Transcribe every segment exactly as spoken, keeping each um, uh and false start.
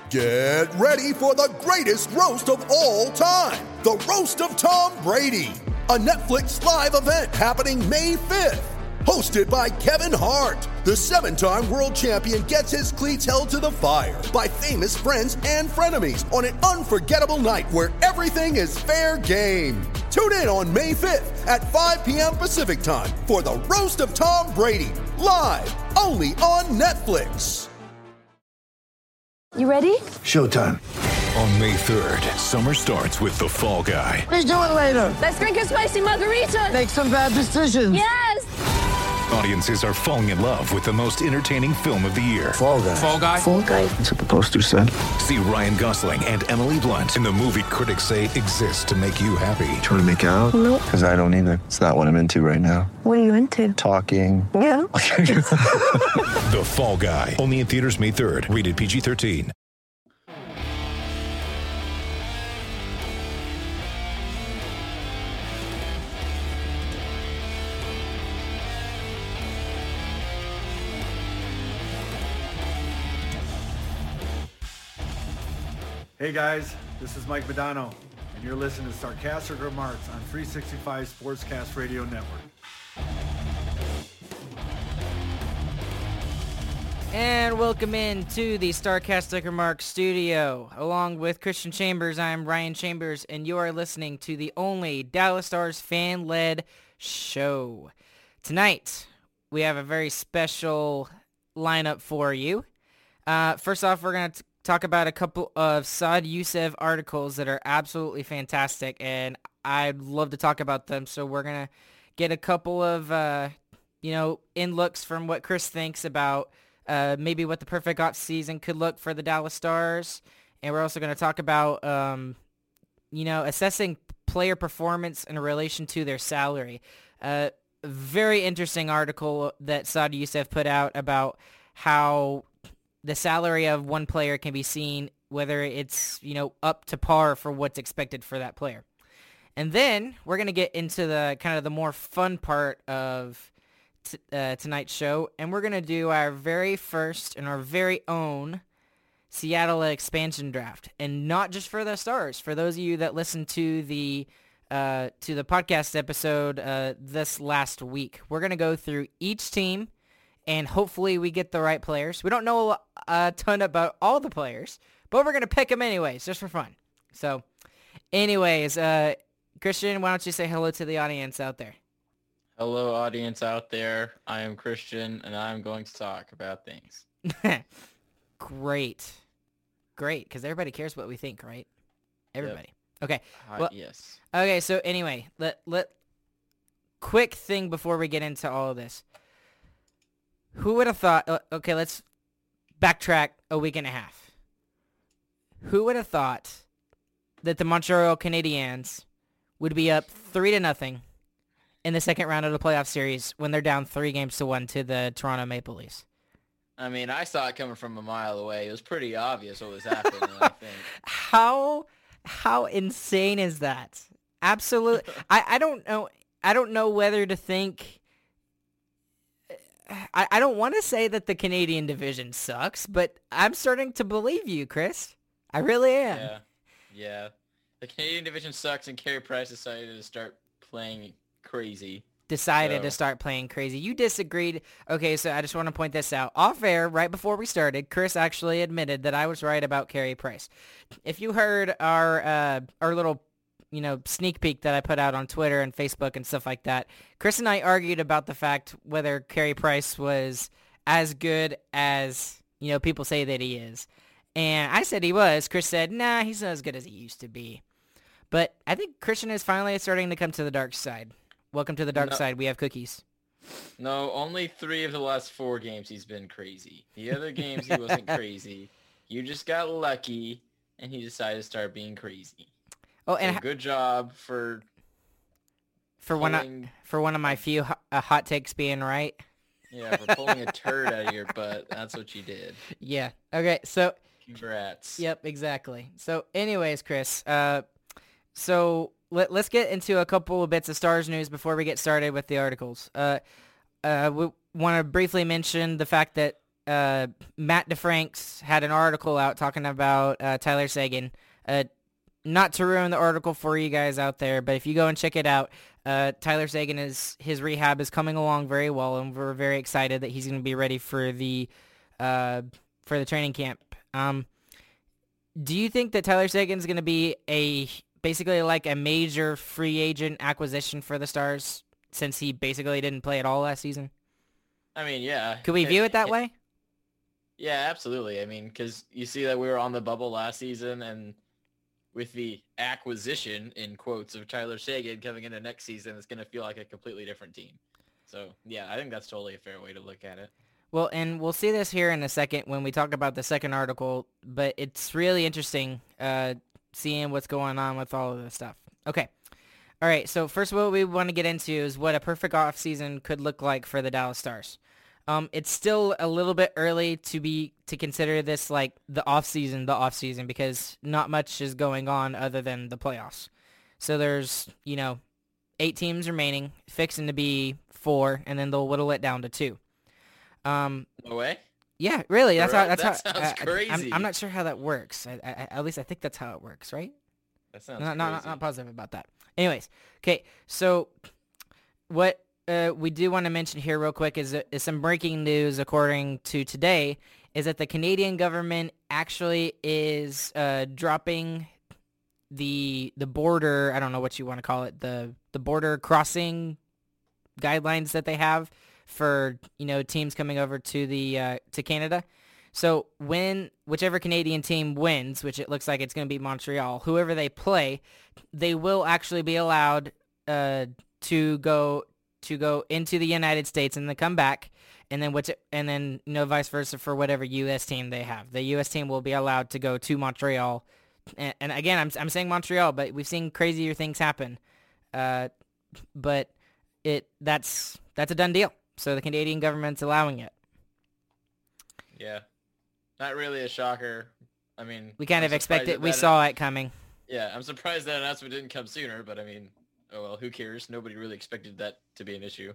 Get ready for the greatest roast of all time, the Roast of Tom Brady, a Netflix live event happening May fifth. Hosted by Kevin Hart, the seven-time world champion gets his cleats held to the fire by famous friends and frenemies on an unforgettable night where everything is fair game. Tune in on May fifth at five p.m. Pacific time for the Roast of Tom Brady, live only on Netflix. You ready? Showtime. On May third, summer starts with The Fall Guy. Let's do it later. Let's drink a spicy margarita. Make some bad decisions. Yes! Audiences are falling in love with the most entertaining film of the year. Fall Guy. Fall Guy? Fall guy. That's what the poster said. See Ryan Gosling and Emily Blunt in the movie critics say exists to make you happy. Trying to make it out? Nope. Because I don't either. It's not what I'm into right now. What are you into? Talking. Yeah. The Fall Guy. Only in theaters May third. Rated P G thirteen. Hey guys, this is Mike Modano, and you're listening to Sarcastic Remarks on three sixty-five Sportscast Radio Network. And welcome in to the Starcastic Remarks studio. Along with Christian Chambers, I'm Ryan Chambers, and you are listening to the only Dallas Stars fan-led show. Tonight, we have a very special lineup for you. Uh, first off, we're going to talk about a couple of Saad Yousuf articles that are absolutely fantastic, and I'd love to talk about them. So we're going to get a couple of, uh, you know, in-looks from what Chris thinks about uh, maybe what the perfect offseason could look for the Dallas Stars. And we're also going to talk about, um, you know, assessing player performance in relation to their salary. Uh, very interesting article that Saad Yousuf put out about how the salary of one player can be seen, whether it's, you know, up to par for what's expected for that player. And then we're going to get into the kind of the more fun part of t- uh, tonight's show, and we're going to do our very first and our very own Seattle expansion draft. And not just for the Stars. For those of you that listened to the uh, to the podcast episode uh, this last week, we're going to go through each team, and hopefully we get the right players. We don't know a ton about all the players, but we're going to pick them anyways, just for fun. So, anyways, uh, Christian, why don't you say hello to the audience out there? Hello, audience out there. I am Christian, and I'm going to talk about things. Great. Great, because everybody cares what we think, right? Everybody. Yep. Okay. Uh, well, yes. Okay, so anyway, let let quick thing before we get into all of this. Who would have thought, uh, okay, let's backtrack a week and a half. Who would have thought that the Montreal Canadiens would be up three to nothing in the second round of the playoff series when they're down three games to one to the Toronto Maple Leafs? I mean, I saw it coming from a mile away. It was pretty obvious what was happening, I think. How, how insane is that? Absolutely. I, I don't know. I don't know whether to think... I, I don't want to say that the Canadian division sucks, but I'm starting to believe you, Chris. I really am. Yeah, yeah. The Canadian division sucks, and Carey Price decided to start playing crazy. Decided so. to start playing crazy. You disagreed. Okay, so I just want to point this out. Off air, right before we started, Chris actually admitted that I was right about Carey Price. If you heard our uh, our little you know, sneak peek that I put out on Twitter and Facebook and stuff like that, Chris and I argued about the fact whether Carey Price was as good as, you know, people say that he is. And I said he was. Chris said, nah, he's not as good as he used to be. But I think Christian is finally starting to come to the dark side. Welcome to the dark no. side. We have cookies. No, only three of the last four games he's been crazy. The other games he wasn't crazy. You just got lucky, and he decided to start being crazy. Oh, and so good job for for pulling, one of, for one of my few ho- uh, hot takes being right. Yeah, for pulling a turd out of your butt. That's what you did. Yeah. Okay. So. Congrats. Yep. Exactly. So, anyways, Chris. Uh, so let let's get into a couple of bits of Stars news before we get started with the articles. Uh, uh, we want to briefly mention the fact that uh, Matt DeFranks had an article out talking about uh, Tyler Seguin. Uh, not to ruin the article for you guys out there, but if you go and check it out, uh, Tyler Seguin is his rehab is coming along very well, and we're very excited that he's going to be ready for the uh, for the training camp. Um, do you think that Tyler Seguin is going to be a basically like a major free agent acquisition for the Stars since he basically didn't play at all last season? I mean, yeah. Could we view it that way? Yeah, absolutely. I mean, because you see that we were on the bubble last season, and with the acquisition, in quotes, of Tyler Seguin coming into next season, it's going to feel like a completely different team. So, yeah, I think that's totally a fair way to look at it. Well, and we'll see this here in a second when we talk about the second article, but it's really interesting uh, seeing what's going on with all of this stuff. Okay. All right, so first what we want to get into is what a perfect offseason could look like for the Dallas Stars. Um, it's still a little bit early to be to consider this like the offseason, the offseason, because not much is going on other than the playoffs. So there's, you know, eight teams remaining, fixing to be four, and then they'll whittle it down to two. Um, no way? Yeah, really. That's how. That's that how. sounds I, crazy. I'm, I'm not sure how that works. I, I, at least I think that's how it works, right? That sounds not, crazy. not, not, not positive about that. Anyways, okay. So what uh, we do want to mention here real quick is, is some breaking news according to today is that the Canadian government actually is uh, dropping the the border, I don't know what you want to call it, the the border crossing guidelines that they have for, you know, teams coming over to the uh, to Canada. So when whichever Canadian team wins, which it looks like it's going to be Montreal, whoever they play, they will actually be allowed uh, to go to go into the United States and then come back, and then which and then you know vice versa for whatever U S team they have. The U S team will be allowed to go to Montreal, and, and again, I'm I'm saying Montreal, but we've seen crazier things happen. Uh, but it that's that's a done deal. So the Canadian government's allowing it. Yeah. Not really a shocker. I mean, We kind I'm of expected. surprised We that- saw it coming. Yeah, I'm surprised that announcement didn't come sooner, but I mean, oh well, who cares? Nobody really expected that to be an issue.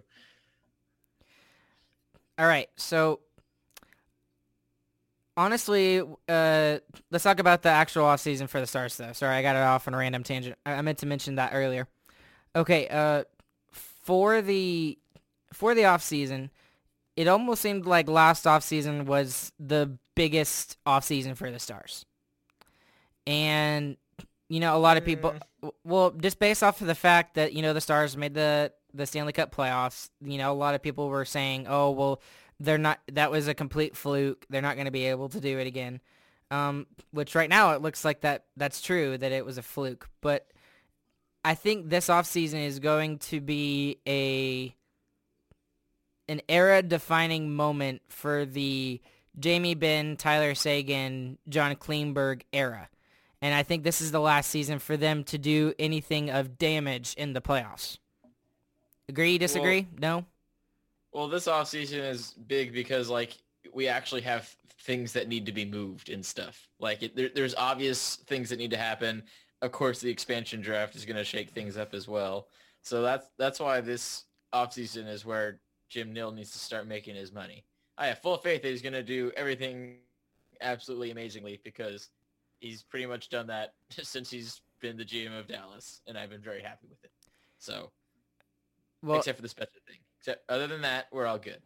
All right, so honestly, uh, let's talk about the actual offseason for the Stars, though. Sorry, I got it off on a random tangent. I, I meant to mention that earlier. Okay, uh, for the for the offseason, it almost seemed like last offseason was the biggest offseason for the Stars. And, you know, a lot of people, well, just based off of the fact that, you know, the Stars made the, the Stanley Cup playoffs, you know, a lot of people were saying, oh, well, they're not, that was a complete fluke. They're not going to be able to do it again. Um, which right now it looks like that that's true, that it was a fluke. But I think this offseason is going to be a an era-defining moment for the Jamie Benn, Tyler Seguin, John Klingberg era. And I think this is the last season for them to do anything of damage in the playoffs. Agree, disagree? Well, no? Well, this offseason is big because, like, we actually have things that need to be moved and stuff. Like, it, there, there's obvious things that need to happen. Of course, the expansion draft is going to shake things up as well. So that's that's why this offseason is where Jim Nill needs to start making his money. I have full faith that he's going to do everything absolutely amazingly because he's pretty much done that since he's been the G M of Dallas, and I've been very happy with it. So, Well, except for the special thing. Except, other than that, we're all good.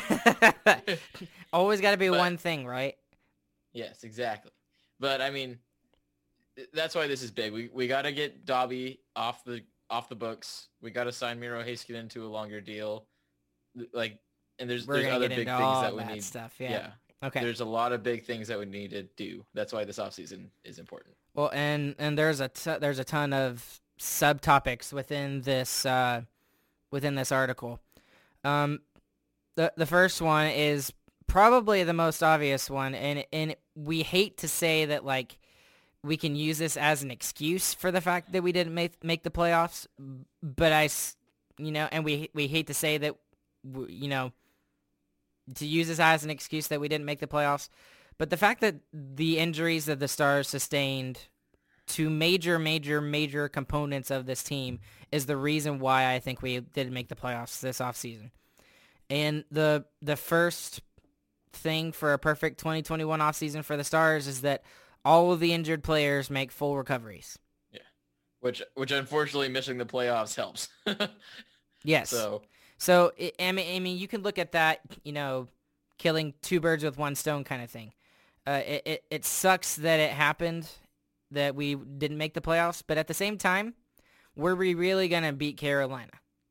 always got to be But- one thing, right? Yes, exactly. But I mean, th- that's why this is big. We we got to get Dobby off the off the books. We got to sign Miro Heiskanen to a longer deal. Like, and there's We're there's gonna other get big into things all that we that need. stuff, yeah. Okay. There's a lot of big things that we need to do. That's why this offseason is important. Well, and and there's a t- there's a ton of subtopics within this uh, within this article. Um, the the first one is probably the most obvious one, and and we hate to say that like we can use this as an excuse for the fact that we didn't make make the playoffs, but I, s- you know, and we we hate to say that, w- you know, to use this as an excuse that we didn't make the playoffs. But the fact that the injuries that the Stars sustained to major, major, major components of this team is the reason why I think we didn't make the playoffs this offseason. And the the first thing for a perfect twenty twenty-one offseason for the Stars is that all of the injured players make full recoveries. Yeah, which which unfortunately missing the playoffs helps. Yes. So, so it, I mean, I mean, you can look at that, you know, killing two birds with one stone kind of thing. Uh, it, it it sucks that it happened, that we didn't make the playoffs, but at the same time, were we really gonna beat Carolina?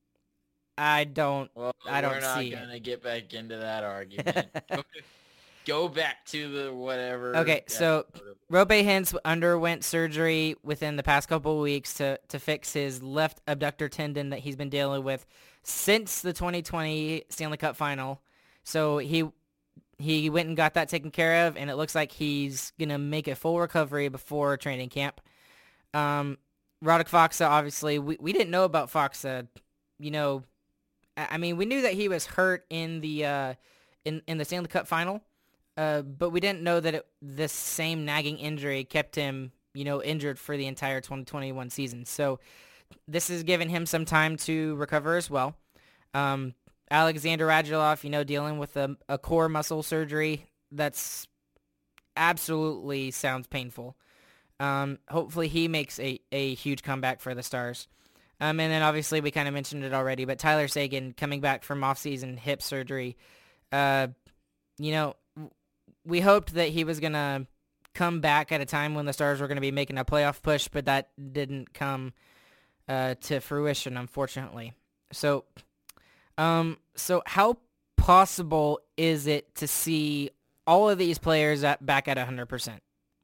I don't. well, I don't we're not see it. gonna get back into that argument. go, go back to the whatever. Okay, yeah, so whatever. Rope Hintz underwent surgery within the past couple of weeks to, to fix his left abductor tendon that he's been dealing with since the twenty twenty Stanley Cup Final. So he he went and got that taken care of, and it looks like he's going to make a full recovery before training camp. Um, Radek Faksa, obviously, we, we didn't know about Faksa. You know, I, I mean, we knew that he was hurt in the uh, in, in the Stanley Cup Final. Uh, but we didn't know that it, this same nagging injury kept him, you know, injured for the entire twenty twenty-one season. So this has given him some time to recover as well. Um, Alexander Radulov, you know, dealing with a, a core muscle surgery that's absolutely sounds painful. Um, hopefully he makes a, a huge comeback for the Stars. Um, and then obviously we kind of mentioned it already, but Tyler Seguin coming back from off-season hip surgery, uh, you know, we hoped that he was going to come back at a time when the Stars were going to be making a playoff push, but that didn't come uh, to fruition, unfortunately. So, um, so how possible is it to see all of these players at, back at one hundred percent?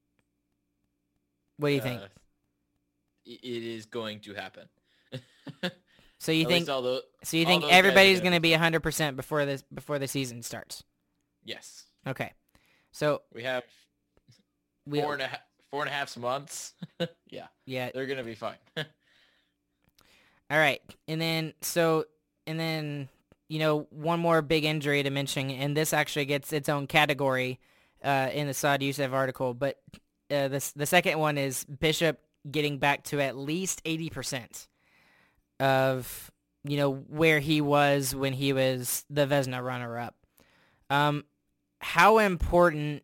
What do you think? Uh, it is going to happen. So you At think? least all the- So you all think those guys are everybody's gonna going to be be one hundred percent before this before the season starts? Yes. Okay. So We have we four and a half, four and a half months. yeah, yeah. they're gonna be fine. All right. And then so and then you know one more big injury to mention, and this actually gets its own category uh, in the Saad Youssef article. But uh, this the second one is Bishop getting back to at least eighty percent of you know where he was when he was the Vezina runner-up. Um, how important?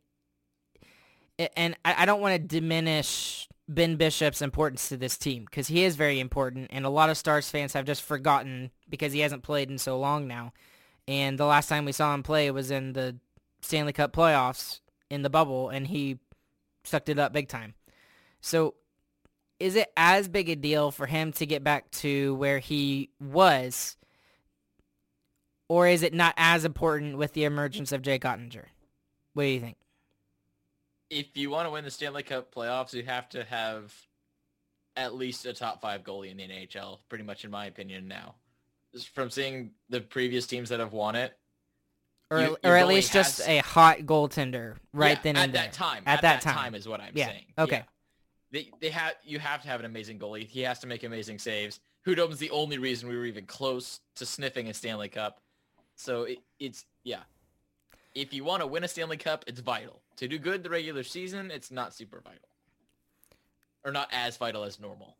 And I, I don't want to diminish Ben Bishop's importance to this team because he is very important, and a lot of Stars fans have just forgotten because he hasn't played in so long now. And the last time we saw him play was in the Stanley Cup playoffs in the bubble, and he sucked it up big time. So is it as big a deal for him to get back to where he was, or is it not as important with the emergence of Jake Ottinger? What do you think? If you want to win the Stanley Cup playoffs, you have to have at least a top five goalie in the N H L, pretty much in my opinion now. Just from seeing the previous teams that have won it. Or, you- or your at goalie least just has- a hot goaltender right Yeah, then at and there. that time. At, At, that, that, time. is what I'm Yeah, saying. okay. Yeah. They they have you have to have an amazing goalie. He has to make amazing saves. Hudobin's the only reason we were even close to sniffing a Stanley Cup. So it, it's yeah. If you want to win a Stanley Cup, it's vital. To do good the regular season, it's not super vital. Or not as vital as normal.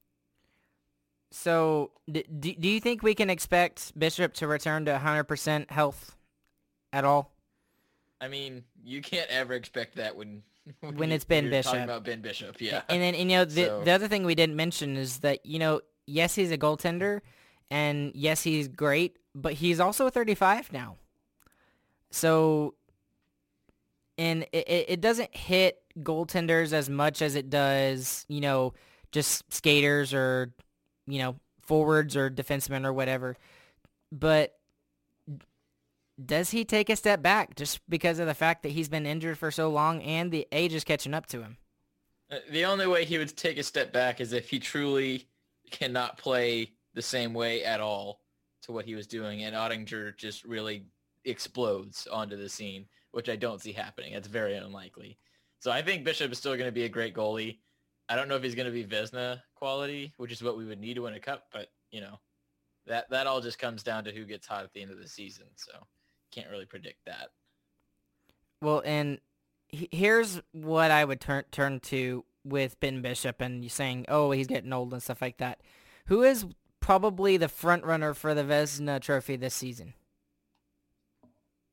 So d- d- do you think we can expect Bishop to return to one hundred percent health at all? I mean, you can't ever expect that when when, When you- it's Ben you're Bishop. talking about Ben Bishop, yeah. And then, and, you know, the, So- the other thing we didn't mention is that, you know, yes, he's a goaltender, and yes, he's great, but he's also thirty-five now. So, and it, it it doesn't hit goaltenders as much as it does, you know, just skaters or, you know, forwards or defensemen or whatever. But does he take a step back just because of the fact that he's been injured for so long and the age is catching up to him? Uh, The only way he would take a step back is if he truly cannot play the same way at all to what he was doing, and Ottinger just really explodes onto the scene, which I don't see happening. It's very unlikely. So I think Bishop is still going to be a great goalie. I don't know if he's going to be Vezina quality, which is what we would need to win a cup, but, you know, that, that all just comes down to who gets hot at the end of the season, so can't really predict that. Well, and he- here's what I would turn turn to with Ben Bishop and you saying, oh, he's getting old and stuff like that. Who is probably the front runner for the Vezina Trophy this season?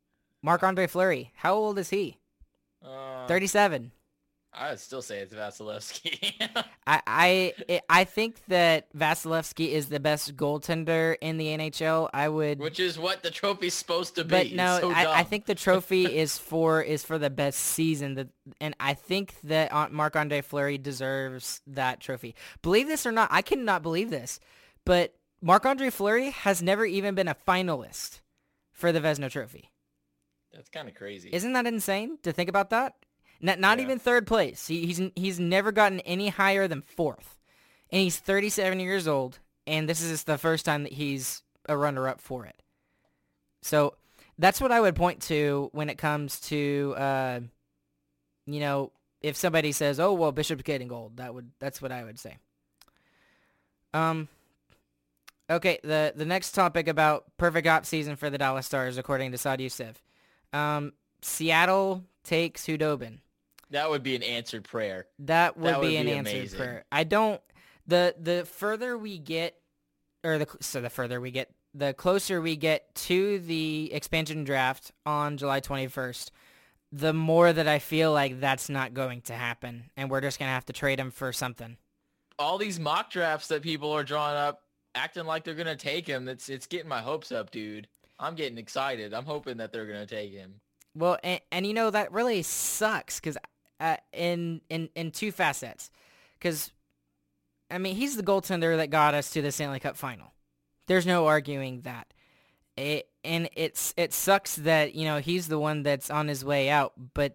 Marc-Andre Fleury. How old is he? Uh, thirty-seven. I would still say it's Vasilevsky. I I it- I think that Vasilevsky is the best goaltender in the N H L. I would, Which is what the trophy's supposed to be. but It's no, so I, I dumb. think the trophy is for is for the best season. That and I think that uh, Marc-Andre Fleury deserves that trophy. Believe this or not, I cannot believe this, but Marc-Andre Fleury has never even been a finalist for the Vezina Trophy. That's kind of crazy. Isn't that insane to think about that? Not, not Yeah. even third place. He, he's he's never gotten any higher than fourth, and he's thirty-seven years old, and this is the first time that he's a runner-up for it. So that's what I would point to when it comes to, uh, you know, if somebody says, "Oh, well, Bishop's getting gold," that would that's what I would say. Um. Okay, the the next topic about perfect off season for the Dallas Stars, according to Saad Youssef. Um, Seattle takes Hudobin. That would be an answered prayer. That would That be would an be answered amazing. prayer. I don't. The the further we get, or the so the further we get, the closer we get to the expansion draft on July twenty-first, the more that I feel like that's not going to happen, and we're just gonna have to trade him for something. All these mock drafts that people are drawing up, acting like they're gonna take him. It's it's getting my hopes up, dude. I'm getting excited. I'm hoping that they're gonna take him. Well, and, and you know that really sucks because uh, in in in two facets, because I mean he's the goaltender that got us to the Stanley Cup final. There's no arguing that. It and it's it sucks that you know he's the one that's on his way out. But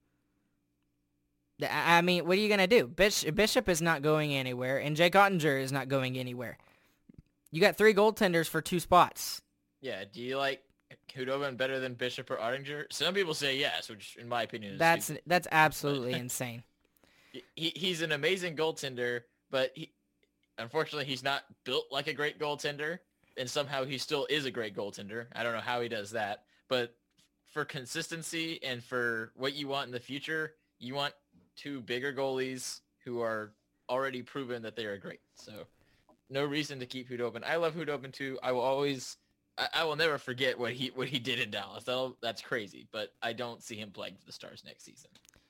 I I mean, what are you gonna do? Bishop, Bishop is not going anywhere, and Jake Ottinger is not going anywhere. You got three goaltenders for two spots. Yeah. Do you like Hudobin better than Bishop or Ottinger? Some people say yes, which in my opinion is That's stupid. that's absolutely insane. He, he's an amazing goaltender, but he, unfortunately he's not built like a great goaltender, and somehow he still is a great goaltender. I don't know how he does that, but for consistency and for what you want in the future, you want two bigger goalies who are already proven that they are great. So no reason to keep Hudobin. I love Hudobin too. I will always, I, I will never forget what he what he did in Dallas. That'll, that's crazy, but I don't see him playing for the Stars next season.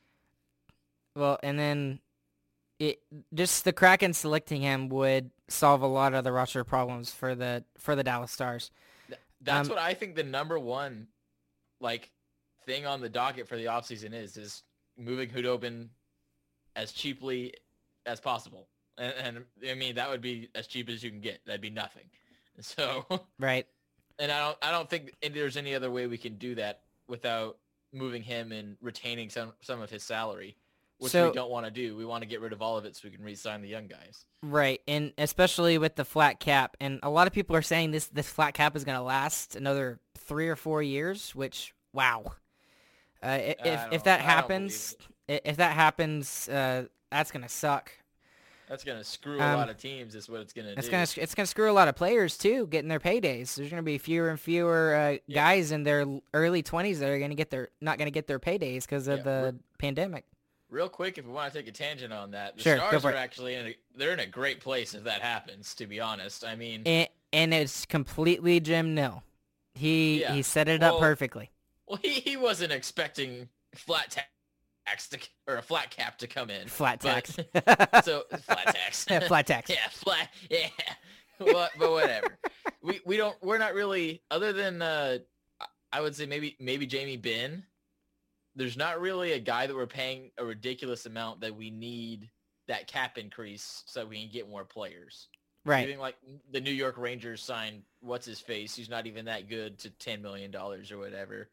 Well, and then it just the Kraken selecting him would solve a lot of the roster problems for the for the Dallas Stars. Th- That's Um, what I think the number one like thing on the docket for the offseason is is moving Hudobin as cheaply as possible. And, and I mean that would be as cheap as you can get. That'd be nothing. So Right. and I don't I don't think there's any other way we can do that without moving him and retaining some some of his salary. Which So- we don't want to do. We want to get rid of all of it so we can re-sign the young guys. Right, and especially with the flat cap, and a lot of people are saying this this flat cap is going to last another three or four years. Which, wow, uh, i- if I if don't- that I don't happens, i- if that happens, uh, that's going to suck. That's gonna screw a Um, lot of teams. Is what it's gonna It's do. gonna it's gonna screw a lot of players too, getting their paydays. There's gonna be fewer and fewer uh, guys in their l- early twenties that are gonna get their not gonna get their paydays because of Yeah, the we're- pandemic. Real quick, if we want to take a tangent on that, the Sure, go Stars for are it. actually in a, they're in a great place if that happens. To be honest, I mean, And, and it's completely Jim Nill. He Yeah. he set it Well, up perfectly. well, he, he wasn't expecting flat tax to or a flat cap to come in. Flat but- tax. so flat tax. Yeah, flat tax. yeah, flat. Yeah. But, but whatever. we we don't. We're not really. Other than uh, I would say maybe maybe Jamie Benn. There's not really a guy that we're paying a ridiculous amount that we need that cap increase so that we can get more players. Right. Even like the New York Rangers signed what's his face, who's not even that good, to ten million dollars or whatever,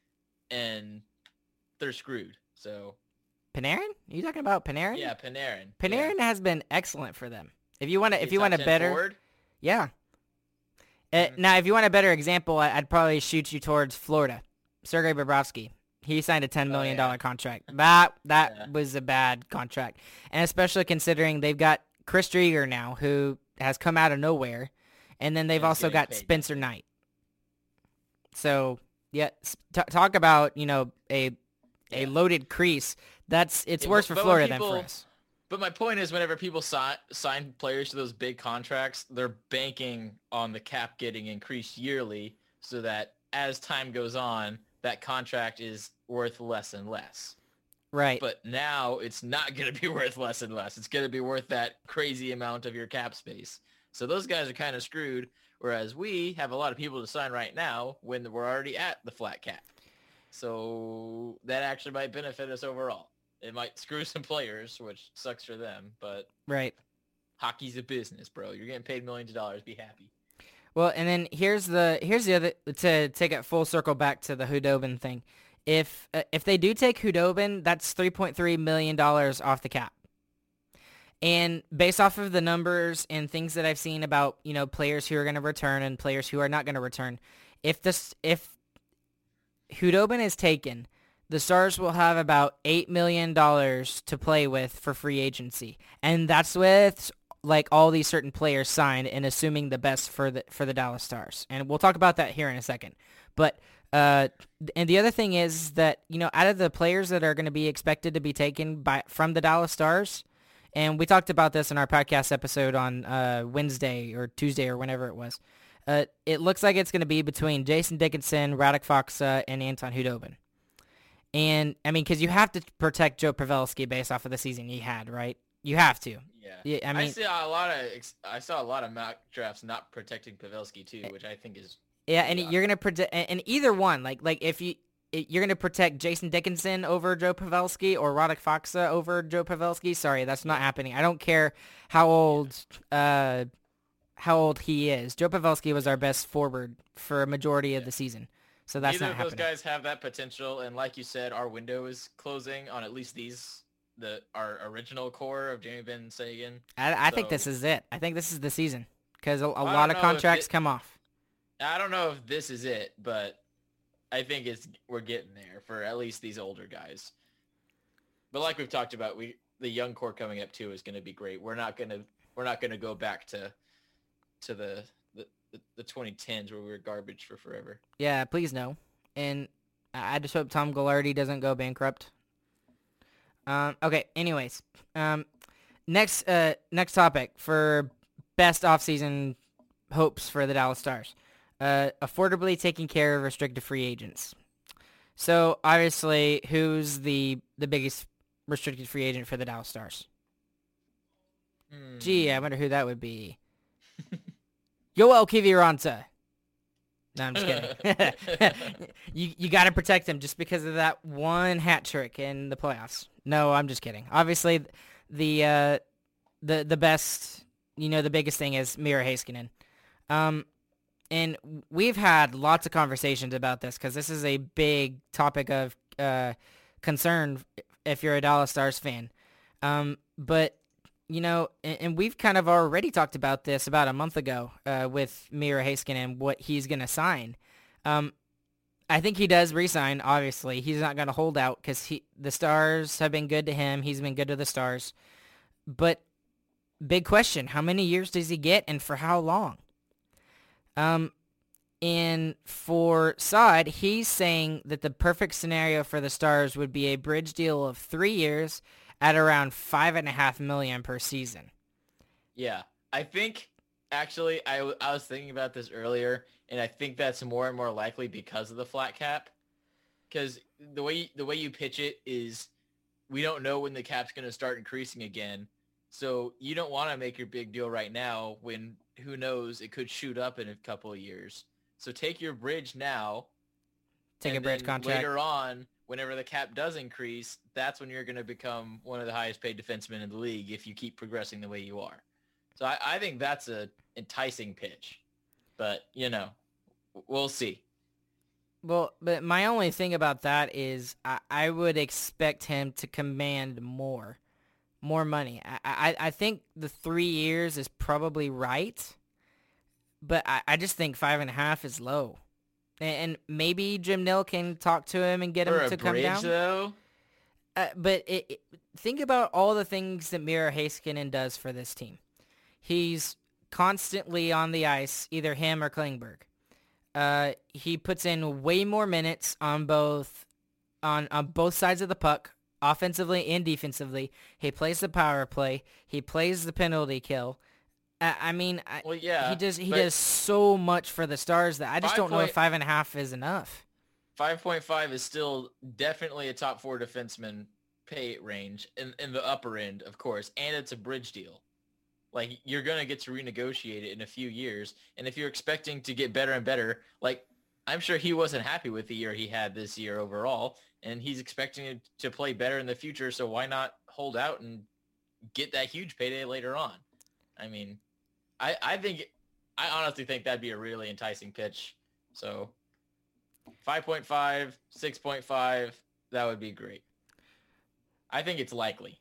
and they're screwed. So Panarin? Are you talking about Panarin? yeah, Panarin. Panarin has been excellent for them. If you want to, if He's you top want a ten better, forward? yeah. Uh, Mhm. Now, if you want a better example, I, I'd probably shoot you towards Florida. Sergei Bobrovsky. He signed a ten Oh, million yeah. dollar contract. That that Yeah. was a bad contract, and especially considering they've got Chris Drieger now, who has come out of nowhere, and then they've And he's also getting got paid Spencer Knight. So yeah, s- t- talk about you know a a Yeah. loaded crease. That's it's Yeah, worse but- for but when Florida than people- for us. But my point is, whenever people sign sign players to those big contracts, they're banking on the cap getting increased yearly, so that as time goes on, that contract is worth less and less. Right. But now it's not going to be worth less and less. It's going to be worth that crazy amount of your cap space. So those guys are kind of screwed, whereas we have a lot of people to sign right now when we're already at the flat cap. So that actually might benefit us overall. It might screw some players, which sucks for them, but Right. hockey's a business, bro. You're getting paid millions of dollars. Be happy. Well, and then here's the here's the other, to take it full circle back to the Khudobin thing. If uh, if they do take Khudobin, that's three point three million dollars off the cap. And based off of the numbers and things that I've seen about, you know, players who are going to return and players who are not going to return, if this if Khudobin is taken, the Stars will have about eight million dollars to play with for free agency. And that's with like all these certain players signed and assuming the best for the for the Dallas Stars. And we'll talk about that here in a second. But uh and the other thing is that, you know, out of the players that are going to be expected to be taken by from the Dallas Stars, and we talked about this in our podcast episode on uh Wednesday or Tuesday or whenever it was. Uh it looks like it's going to be between Jason Dickinson, Radek Faksa, and Anton Khudobin. And I mean, cuz you have to protect Joe Pavelski based off of the season he had, right? You have to. Yeah. Yeah, I mean, I saw a lot of I saw a lot of mock drafts not protecting Pavelski too, which I think is yeah, and yeah. you're gonna protect, and either one, like like if you you're gonna protect Jason Dickinson over Joe Pavelski or Radek Faksa over Joe Pavelski. Sorry, that's not happening. I don't care how old uh how old he is. Joe Pavelski was our best forward for a majority of the season, so that's Neither not of happening. those guys have that potential, and like you said, our window is closing on at least these. The our original core of Jamie Benn Sagan. I, I so, think this is it. I think this is the season because a, a I lot don't of know if contracts it- come off. I don't know if this is it, but I think it's we're getting there for at least these older guys. But like we've talked about, we the young core coming up too is going to be great. We're not gonna we're not gonna go back to to the the, the, the twenty tens where we were garbage for forever. Yeah, please no. And I I just hope Tom Goularty doesn't go bankrupt. Um, okay, anyways. Um, next uh, next topic for best offseason hopes for the Dallas Stars. Uh, affordably taking care of restricted free agents. So, obviously, who's the, the biggest restricted free agent for the Dallas Stars? Hmm. Gee, I wonder who that would be. Yoel Kiviranta. No, I'm just kidding. you you got to protect him just because of that one hat trick in the playoffs. No, I'm just kidding. Obviously, the uh, the the best, you know, the biggest thing is Miro Heiskanen. Um, and we've had lots of conversations about this because this is a big topic of uh, concern if you're a Dallas Stars fan. Um, but you know, and, and we've kind of already talked about this about a month ago uh, with Miro Heiskanen and what he's going to sign. Um, I think he does re-sign, obviously. He's not going to hold out because he the Stars have been good to him. He's been good to the Stars. But big question, how many years does he get and for how long? Um, and for Saad, he's saying that the perfect scenario for the Stars would be a bridge deal of three years at around five and a half million per season. Yeah, I think actually I, w- I was thinking about this earlier, and I think that's more and more likely because of the flat cap. Because the way the way you pitch it is, we don't know when the cap's going to start increasing again, so you don't want to make your big deal right now when who knows it could shoot up in a couple of years. So take your bridge now. Take a and bridge then contract. later on. Whenever the cap does increase, that's when you're going to become one of the highest paid defensemen in the league if you keep progressing the way you are. So I, I think that's a enticing pitch, but you know, we'll see. Well, but my only thing about that is I, I would expect him to command more, more money. I, I, I think the three years is probably right, but I, I just think five and a half is low. And maybe Jim Nill can talk to him and get For him a to come bridge, down. though, Uh, but it, it, think about all the things that Miro Heiskanen does for this team. He's constantly on the ice, either him or Klingberg. Uh, he puts in way more minutes on both on, on both sides of the puck, offensively and defensively. He plays the power play. He plays the penalty kill. I, I mean, I, well, yeah, he does he but does so much for the Stars that I just Five don't know if point- five and a half is enough. five point five is still definitely a top four defenseman pay range in, in the upper end, of course, and it's a bridge deal. Like, you're going to get to renegotiate it in a few years, and if you're expecting to get better and better, like, I'm sure he wasn't happy with the year he had this year overall, and he's expecting to play better in the future, so why not hold out and get that huge payday later on? I mean, I, I think, I honestly think that'd be a really enticing pitch. So five point five, six point five, that would be great. I think it's likely.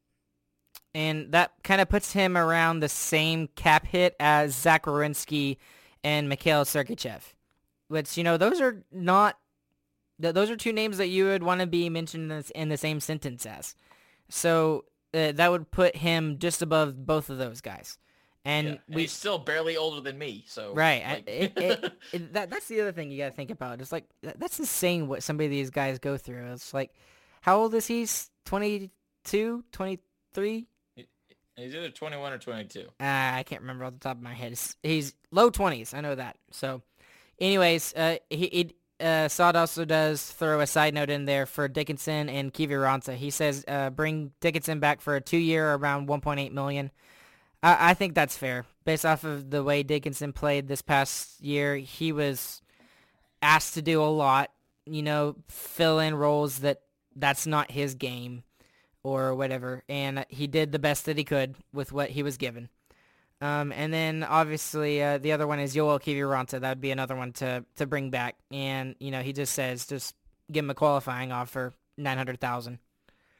And that kind of puts him around the same cap hit as Zach Werenski and Mikhail Sergachev, which, you know, those are not, th- those are two names that you would want to be mentioned in, this, in the same sentence as. So uh, that would put him just above both of those guys. And, yeah, and we, he's still barely older than me, so right. Like... it, it, it, that that's the other thing you got to think about. It's like that's insane what some of these guys go through. It's like, how old is he? twenty-two, twenty-three? He's either twenty-one or twenty-two. Uh, I can't remember off the top of my head. He's, he's low twenties. I know that. So, anyways, uh, he, he uh, Saad also does throw a side note in there for Dickinson and Kiviranta. He says uh, bring Dickinson back for a two-year around one point eight million dollars. I, I think that's fair. Based off of the way Dickinson played this past year, he was asked to do a lot, you know, fill in roles that that's not his game or whatever, and he did the best that he could with what he was given. Um, and then, obviously, uh, the other one is Yoel Kiviranta. That would be another one to, to bring back. And, you know, he just says, just give him a qualifying offer, nine hundred thousand dollars.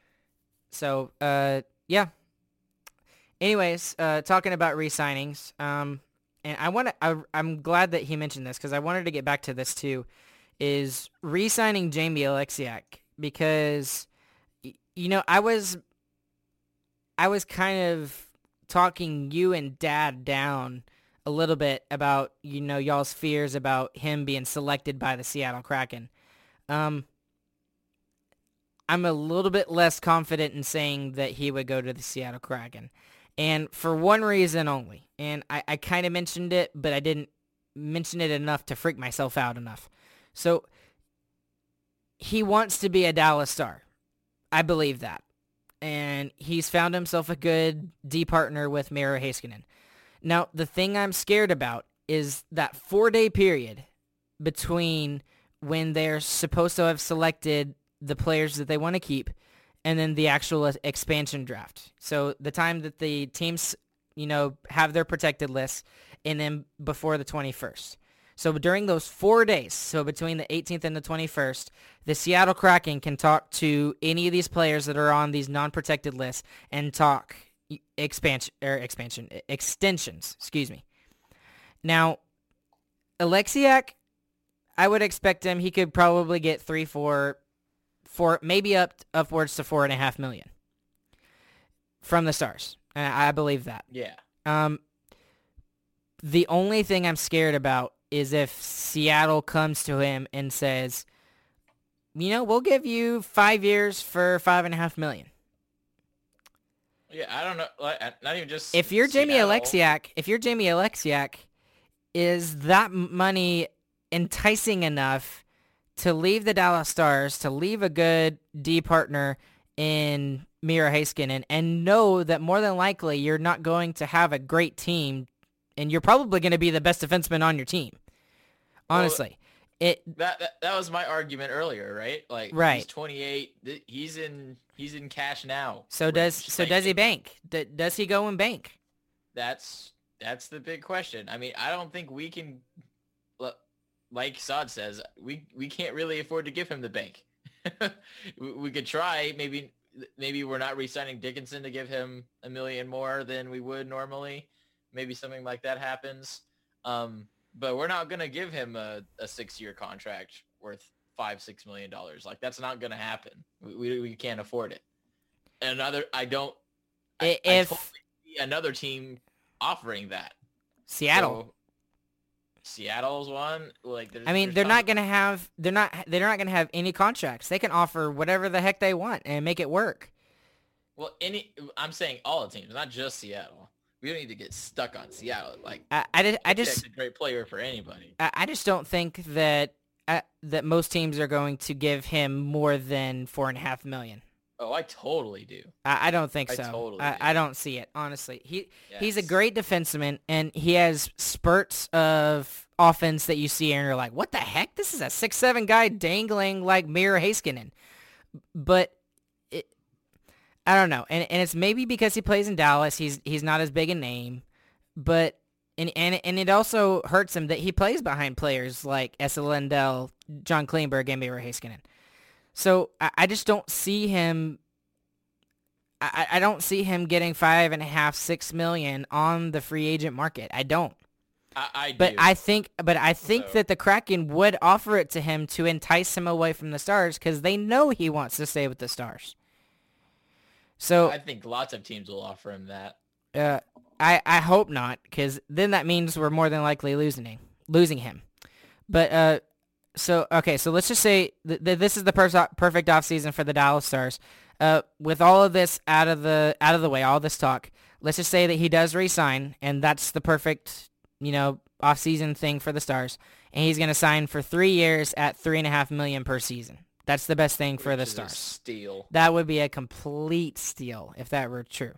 So, uh, yeah. Anyways, uh, talking about re-signings, um, and I want to, I'm glad that he mentioned this because I wanted to get back to this too, is re-signing Jamie Alexiak because, you know, I was, I was kind of talking you and Dad down a little bit about, you know, y'all's fears about him being selected by the Seattle Kraken. Um, I'm a little bit less confident in saying that he would go to the Seattle Kraken. And for one reason only. And I, I kind of mentioned it, but I didn't mention it enough to freak myself out enough. So he wants to be a Dallas Star. I believe that. And he's found himself a good D partner with Miro Heiskanen. Now, the thing I'm scared about is that four-day period between when they're supposed to have selected the players that they want to keep and then the actual expansion draft. So the time that the teams, you know, have their protected lists and then before the twenty-first. So during those four days, so between the eighteenth and the twenty-first, the Seattle Kraken can talk to any of these players that are on these non-protected lists and talk expansion or expansion extensions. Excuse me. Now, Alexiak, I would expect him. He could probably get three, four, four, maybe up upwards to four and a half million from the Stars. And I believe that. Yeah. Um. The only thing I'm scared about is if Seattle comes to him and says, you know, we'll give you five years for five and a half million. Yeah, I don't know. Like, not even just. If you're Jamie Seattle. Alexiak, if you're Jamie Alexiak, is that money enticing enough to leave the Dallas Stars, to leave a good D partner in Miro Heiskanen, and know that more than likely you're not going to have a great team, and you're probably going to be the best defenseman on your team. Honestly, well, it that, that that was my argument earlier, right? Like, right. He's twenty-eight. He's in he's in cash now. So does so like, does he bank? D- does he go and bank? That's that's the big question. I mean, I don't think we can. Like Saad says, we we can't really afford to give him the bank. we, we could try. Maybe maybe we're not re-signing Dickinson to give him a million more than we would normally. Maybe something like that happens. Um, but we're not going to give him a, a six-year contract worth five, six million dollars. Like, that's not going to happen. We, we we can't afford it. Another, I don't. I, if I totally see another team offering that. Seattle. So, Seattle's one. Like, I mean, they're not going to have. They're not. They're not going to have any contracts. They can offer whatever the heck they want and make it work. Well, any. I'm saying all the teams, not just Seattle. We don't need to get stuck on Seattle. Like, I, I, just, I just a great player for anybody. I, I just don't think that uh, that most teams are going to give him more than four and a half million. Oh, I totally do. I, I don't think I so. totally I, do. I don't see it, honestly. He Yes. He's a great defenseman, and he has spurts of offense that you see, and you're like, what the heck? This is a six seven guy dangling like Miro Heiskanen. But it, I don't know. And and it's maybe because he plays in Dallas. He's he's not as big a name. But and and, and it also hurts him that he plays behind players like Esa Lindell, John Klingberg, and Miro Heiskanen. So I, I just don't see him. I, I don't see him getting five and a half, six million on the free agent market. I don't. I, I But do. I think, but I think So- that the Kraken would offer it to him to entice him away from the Stars because they know he wants to stay with the Stars. So I think lots of teams will offer him that. uh, I I hope not, because then that means we're more than likely losing him. Losing him. But uh, so okay, so let's just say th- th- this is the pers- perfect offseason for the Dallas Stars. Uh, with all of this out of the out of the way, all this talk, let's just say that he does re-sign, and that's the perfect, you know, off-season thing for the Stars, and he's going to sign for three years at three and a half million per season. That's the best thing for the Which is a Stars. steal. That would be a complete steal if that were true.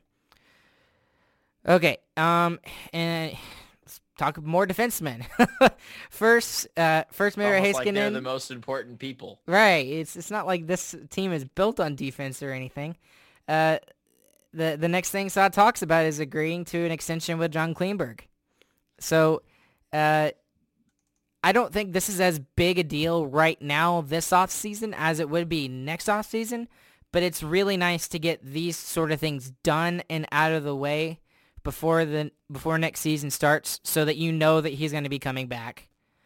Okay, um, and let's talk more defensemen. first, uh, first Miro Almost like they're Heiskanen. the most important people. Right. It's it's not like this team is built on defense or anything. Uh, the the next thing Saad talks about is agreeing to an extension with John Klingberg. So, uh, I don't think this is as big a deal right now this offseason as it would be next offseason, but it's really nice to get these sort of things done and out of the way before the before next season starts, so that you know that he's going to be coming back.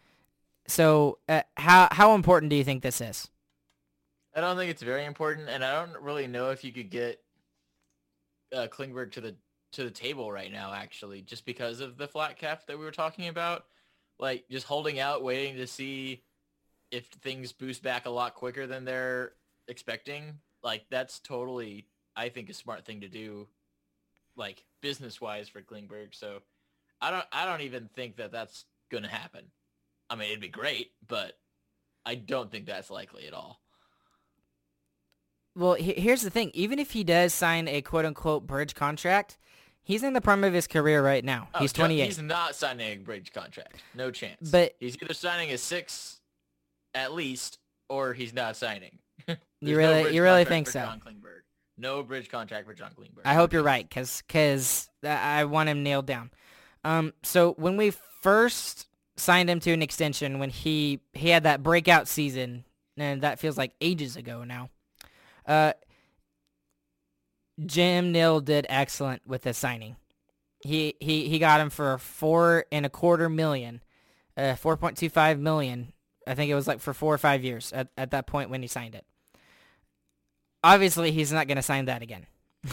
So, uh, how how important do you think this is? I don't think it's very important, and I don't really know if you could get uh, Klingberg to the to the table right now, actually, just because of the flat cap that we were talking about. Like, just holding out, waiting to see if things boost back a lot quicker than they're expecting. Like, that's totally, I think, a smart thing to do, like, business-wise for Klingberg. So, I don't, I don't even think that that's gonna happen. I mean, it'd be great, but I don't think that's likely at all. Well, he- here's the thing. Even if he does sign a quote-unquote bridge contract, he's in the prime of his career right now. Oh, he's Jo- twenty-eight. He's not signing a bridge contract. No chance. But- he's either signing a six at least, or he's not signing. There's You no really- bridge you really contract think for so? John Klingberg. No bridge contract for John Klingberg. I hope you're right, because cause I want him nailed down. Um, so when we first signed him to an extension, when he, he had that breakout season, and that feels like ages ago now, uh, Jim Nill did excellent with the signing. He he he got him for four and a quarter million, uh, four point two five million. I think it was like for four or five years at, at that point when he signed it. Obviously, he's not going to sign that again.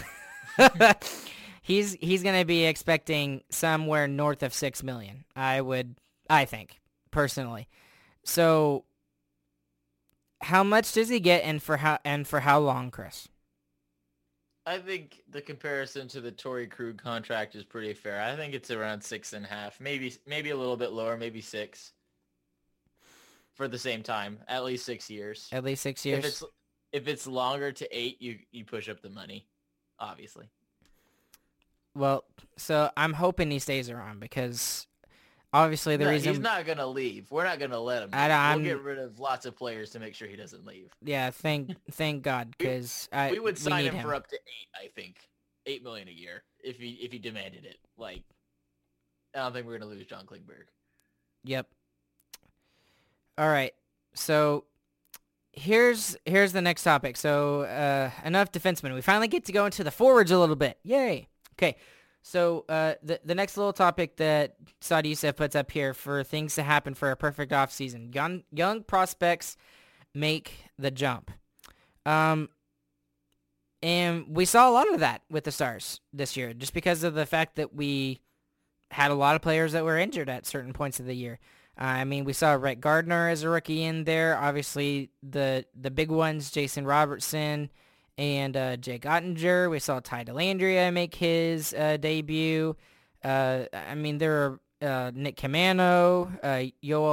he's he's going to be expecting somewhere north of six million. I would, I think personally. So, how much does he get, and for how and for how long, Chris? I think the comparison to the Torrey Krug contract is pretty fair. I think it's around six and a half, maybe maybe a little bit lower, maybe six. For the same time, at least six years. At least six years. If it's if it's longer to eight, you you push up the money, obviously. Well, so I'm hoping he stays around, because obviously the No, reason he's not gonna leave. We're not gonna let him. I- leave. I'm- We'll get rid of lots of players to make sure he doesn't leave. yeah, thank thank God, because I We would sign need him, him for up to eight. I think eight million a year if he if he demanded it. Like, I don't think we're gonna lose John Klingberg. Yep. All right. So here's here's the next topic. So uh, enough defensemen. We finally get to go into the forwards a little bit. Yay. Okay. So uh, the the next little topic that Saad Youssef puts up here for things to happen for a perfect offseason. Young young prospects make the jump. Um, and we saw a lot of that with the Stars this year, just because of the fact that we had a lot of players that were injured at certain points of the year. Uh, I mean, we saw Rhett Gardner as a rookie in there. Obviously, the the big ones, Jason Robertson and uh, Jake Ottinger. We saw Ty Dellandrea make his uh, debut. Uh, I mean, there are uh, Nick Camano, uh, Yoel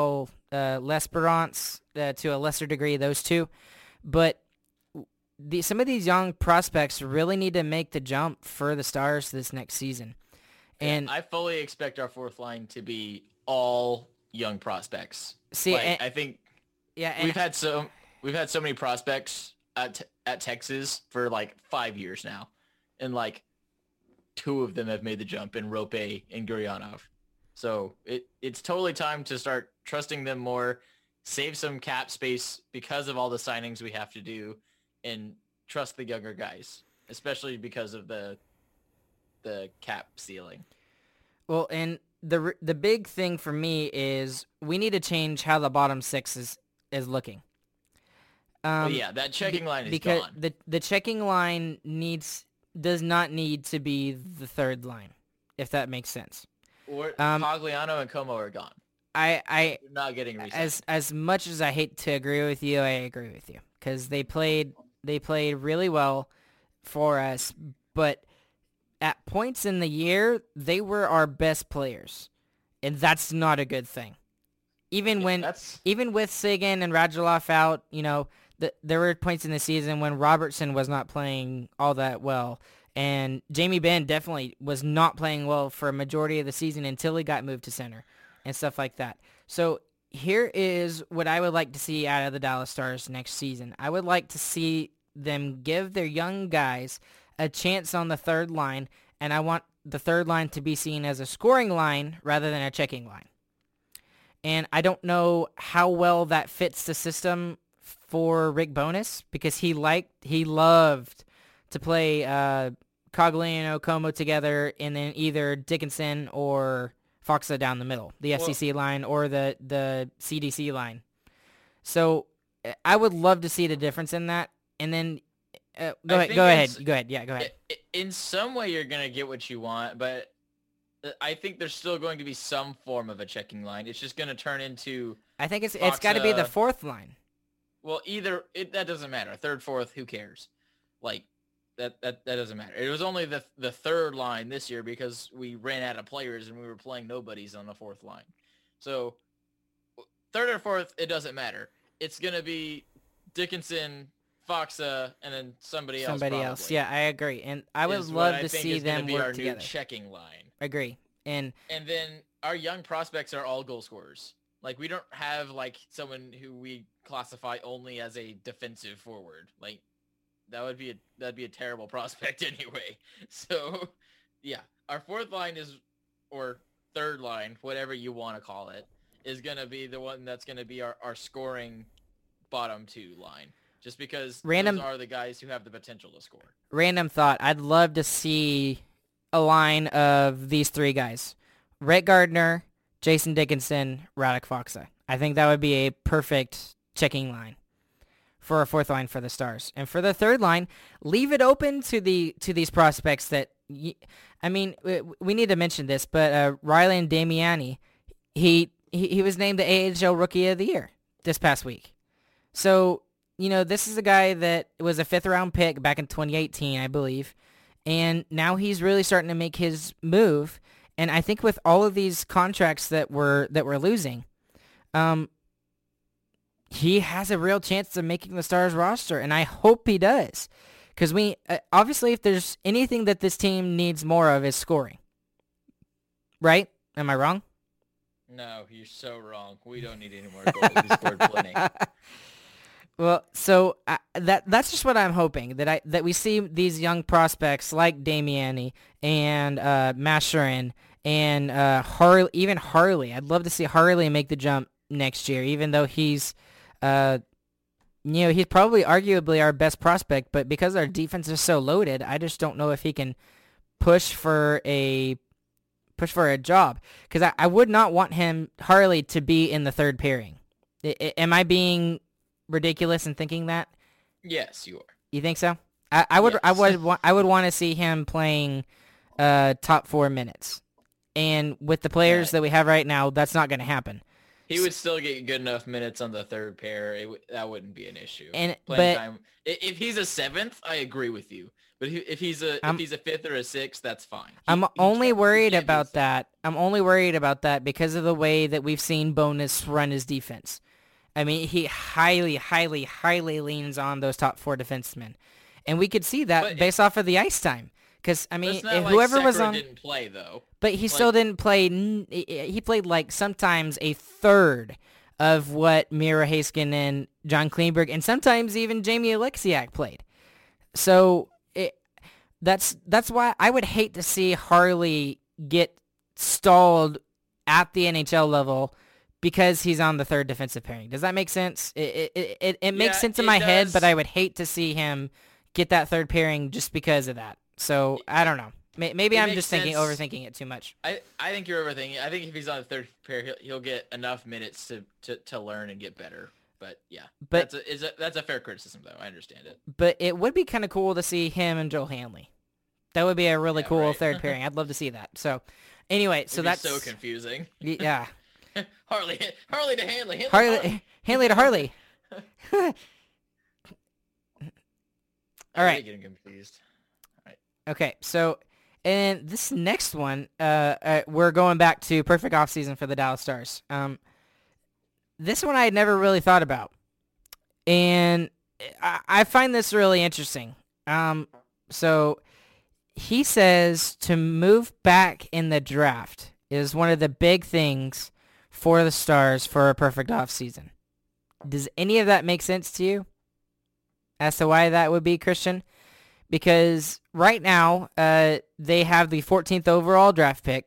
uh, L'Esperance, uh, to a lesser degree, those two. But the, some of these young prospects really need to make the jump for the Stars this next season. And I fully expect our fourth line to be all young prospects. See, like, and, I think yeah, and, we've had so we've had so many prospects at at Texas for like five years now, and like two of them have made the jump in Rope and Guryanov. So it it's totally time to start trusting them more, save some cap space because of all the signings we have to do, and trust the younger guys, especially because of the the cap ceiling. Well, and the the big thing for me is we need to change how the bottom six is, is looking. Um, well, yeah, that checking line is because gone. the the checking line needs does not need to be the third line, if that makes sense. Or um, Pagliano and Como are gone. I I They're not getting re-signed. as as much as I hate to agree with you, I agree with you because they played they played really well for us, but at points in the year, they were our best players, and that's not a good thing. Even Yeah, when, that's- even with Sagan and Radulov out, you know, the, there were points in the season when Robertson was not playing all that well, and Jamie Benn definitely was not playing well for a majority of the season until he got moved to center and stuff like that. So here is what I would like to see out of the Dallas Stars next season. I would like to see them give their young guys a chance on the third line, and I want the third line to be seen as a scoring line rather than a checking line. And I don't know how well that fits the system for Rick Bowness because he liked, he loved to play uh, Cogliano, Como together, and then either Dickinson or Foxa down the middle, the F C C well, line or the, the C D C line. So I would love to see the difference in that, and then Uh, go ahead. Go ahead. Go ahead. Yeah, go ahead. In some way, you're gonna get what you want, but I think there's still going to be some form of a checking line. It's just gonna turn into. I think it's Foxa, it's got to be the fourth line. Well, either it that doesn't matter. Third, fourth, who cares? Like that that that doesn't matter. It was only the the third line this year because we ran out of players and we were playing nobodies on the fourth line. So third or fourth, it doesn't matter. It's gonna be Dickinson, Foxa, and then somebody else. Somebody probably. else. Yeah, I agree, and I would is love what I to think see is gonna them be work our together. New checking line. Agree, and and then our young prospects are all goal scorers. Like we don't have like someone who we classify only as a defensive forward. Like that would be a that'd be a terrible prospect anyway. So yeah, our fourth line is or third line, whatever you want to call it, is gonna be the one that's gonna be our, our scoring bottom two line. Just because Random, those are the guys who have the potential to score. Random thought. I'd love to see a line of these three guys. Rhett Gardner, Jason Dickinson, Radek Foxa. I think that would be a perfect checking line for a fourth line for the Stars. And for the third line, leave it open to the to these prospects that, y- I mean, we, we need to mention this, but uh, Rylan Damiani, he, he, he was named the A H L Rookie of the Year this past week. So, you know, this is a guy that was a fifth-round pick back in twenty eighteen, I believe, and now he's really starting to make his move. And I think with all of these contracts that we're that we're losing, um, he has a real chance of making the Stars roster, and I hope he does, because we uh, obviously, if there's anything that this team needs more of, is scoring. Right? Am I wrong? No, you're so wrong. We don't need any more goals. We scored plenty. Well, so uh, that that's just what I'm hoping, that I that we see these young prospects like Damiani and uh, Masherin and uh, Harley, even Harley. I'd love to see Harley make the jump next year, even though he's, uh, you know, he's probably arguably our best prospect. But because our defense is so loaded, I just don't know if he can push for a push for a job. Because I, I would not want him Harley to be in the third pairing. I, I, am I being ridiculous in thinking that? Yes, you are. You think so? I, I would. Yes. I would. wa- I would want to see him playing uh, top four minutes. And with the players Right. that we have right now, that's not going to happen. He would still get good enough minutes on the third pair. It w- that wouldn't be an issue. And- Playing but- time. I- If he's a seventh, I agree with you. But he, if he's a I'm, if he's a fifth or a sixth, that's fine. He, I'm he only can't- he worried can't be a about sixth. that. I'm only worried about that because of the way that we've seen Bonus run his defense. I mean, he highly, highly, highly leans on those top four defensemen, and we could see that But based off of the ice time. Because I But mean, it's not if like whoever was Sekera on, didn't play though. but he still like- didn't play. n- He played like sometimes a third of what Mira Haskin and John Kleinberg, and sometimes even Jamie Alexiak played. So it, that's that's why I would hate to see Harley get stalled at the N H L level because he's on the third defensive pairing. Does that make sense? It it it, it makes Yeah, sense in it my head, does. but I would hate to see him get that third pairing just because of that. So I don't know. May- Maybe It I'm makes just thinking sense. overthinking it too much. I, I think you're overthinking. I think if he's on the third pair, he'll, he'll get enough minutes to, to, to learn and get better. But yeah, But- that's a, is a that's a fair criticism though. I understand it. But it would be kind of cool to see him and Joel Hanley. That would be a really Yeah, cool right. third pairing. I'd love to see that. So anyway, so It'd be that's so confusing. yeah. Harley Harley to Hanley. Hanley, to Harley, Hanley to Harley. All right. Getting confused. Okay. So, and this next one, uh, uh, we're going back to perfect offseason for the Dallas Stars. Um, this one I had never really thought about, and I, I find this really interesting. Um, so he says to move back in the draft is one of the big things for the Stars for a perfect offseason. Does any of that make sense to you as to why that would be, Christian? Because right now, uh, they have the fourteenth overall draft pick,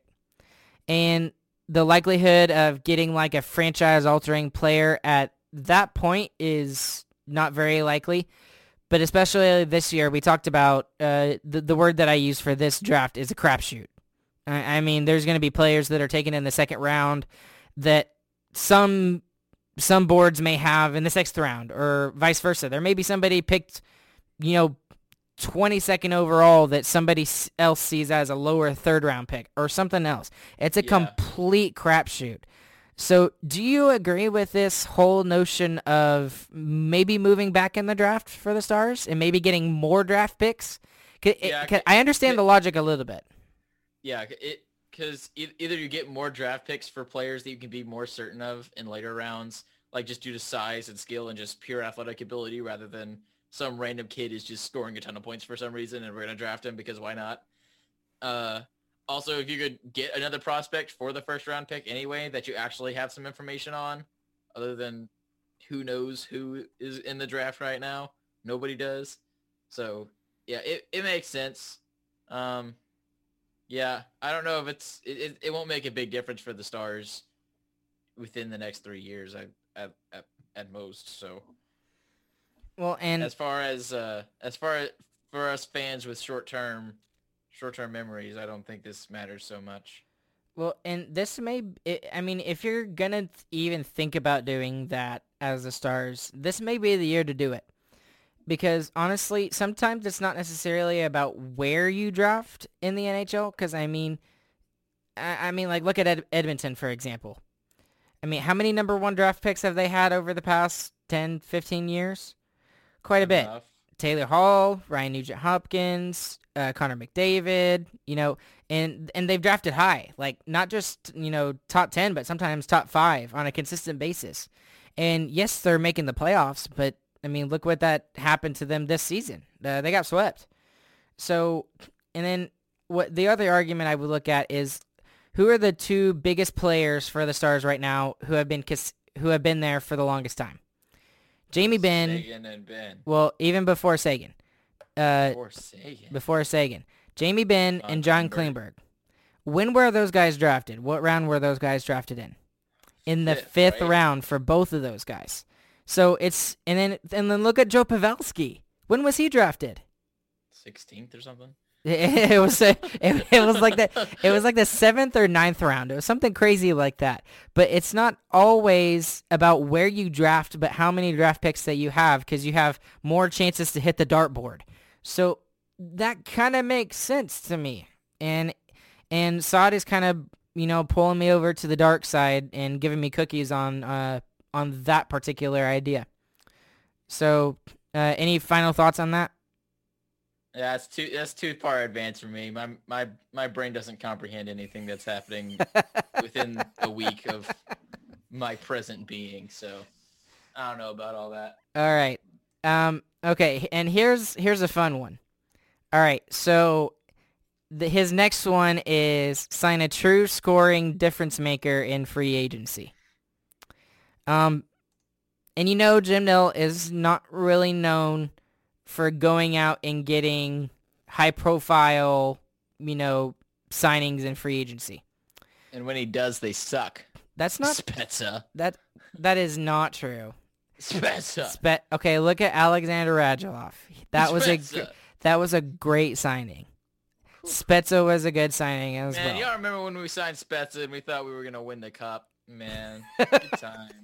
and the likelihood of getting like a franchise-altering player at that point is not very likely. But especially this year, we talked about uh, the, the word that I use for this draft is a crapshoot. I, I mean, there's going to be players that are taken in the second round that some some boards may have in the sixth round, or vice versa. There may be somebody picked, you know, twenty-second overall that somebody else sees as a lower third round pick or something else. It's a Yeah. complete crapshoot. So do you agree with this whole notion of maybe moving back in the draft for the Stars and maybe getting more draft picks? 'Cause it- Yeah, 'cause c- I understand c- the logic a little bit. Yeah, it because either you get more draft picks for players that you can be more certain of in later rounds, like just due to size and skill and just pure athletic ability, rather than some random kid is just scoring a ton of points for some reason and we're gonna draft him because why not? Uh, also, if you could get another prospect for the first round pick anyway that you actually have some information on, other than who knows who is in the draft right now, nobody does. So yeah, it, it makes sense. Um, yeah, I don't know if it's it, it, it won't make a big difference for the Stars within the next three years at at, at, at most. So Well, and as far as uh as far as for us fans with short term short term memories, I don't think this matters so much. Well, and this may, it, I mean, if you're going to even think about doing that as the Stars, this may be the year to do it. Because, honestly, sometimes it's not necessarily about where you draft in the N H L. Because, I mean, I, I mean, like, look at Ed, Edmonton, for example. I mean, how many number one draft picks have they had over the past ten, fifteen years? Quite a bit. Enough. Taylor Hall, Ryan Nugent-Hopkins, uh, Connor McDavid, you know, and and they've drafted high, like not just, you know, top ten, but sometimes top five on a consistent basis. And yes, they're making the playoffs, but I mean, look what that happened to them this season. Uh, they got swept. So, and then what the other argument I would look at is who are the two biggest players for the Stars right now who have been cons- who have been there for the longest time? Jamie Benn. Sagan and Ben. Well, even before Sagan. Uh, Or Sagan. before Sagan. Jamie Benn John and John Klingberg. Klingberg. When were those guys drafted? What round were those guys drafted in? In the Fifth, fifth right? round for both of those guys. So it's and then and then look at Joe Pavelski. When was he drafted? sixteenth or something. It, it was a, it, it was like that. It was like the seventh or ninth round. It was something crazy like that. But it's not always about where you draft, but how many draft picks that you have, because you have more chances to hit the dartboard. So that kind of makes sense to me. And and Saad is kind of, you know, pulling me over to the dark side and giving me cookies on uh on that particular idea. So uh, any final thoughts on that? Yeah, that's too that's too far advanced for me. My my my brain doesn't comprehend anything that's happening within a week of my present being. So I don't know about all that. All right. Um. Okay. And here's here's a fun one. All right. So the, his next one is sign a true scoring difference maker in free agency. Um, and you know Jim Nill is not really known for going out and getting high-profile, you know, signings in free agency. And when he does, they suck. That's not Spezza. that. That is not true. Spezza. Spe- okay, look at Alexander Radulov. That was a gr- Spezza. that was a great signing. Spezza was a good signing as Man, well. y'all remember when we signed Spezza and we thought we were gonna win the cup? Man, good times.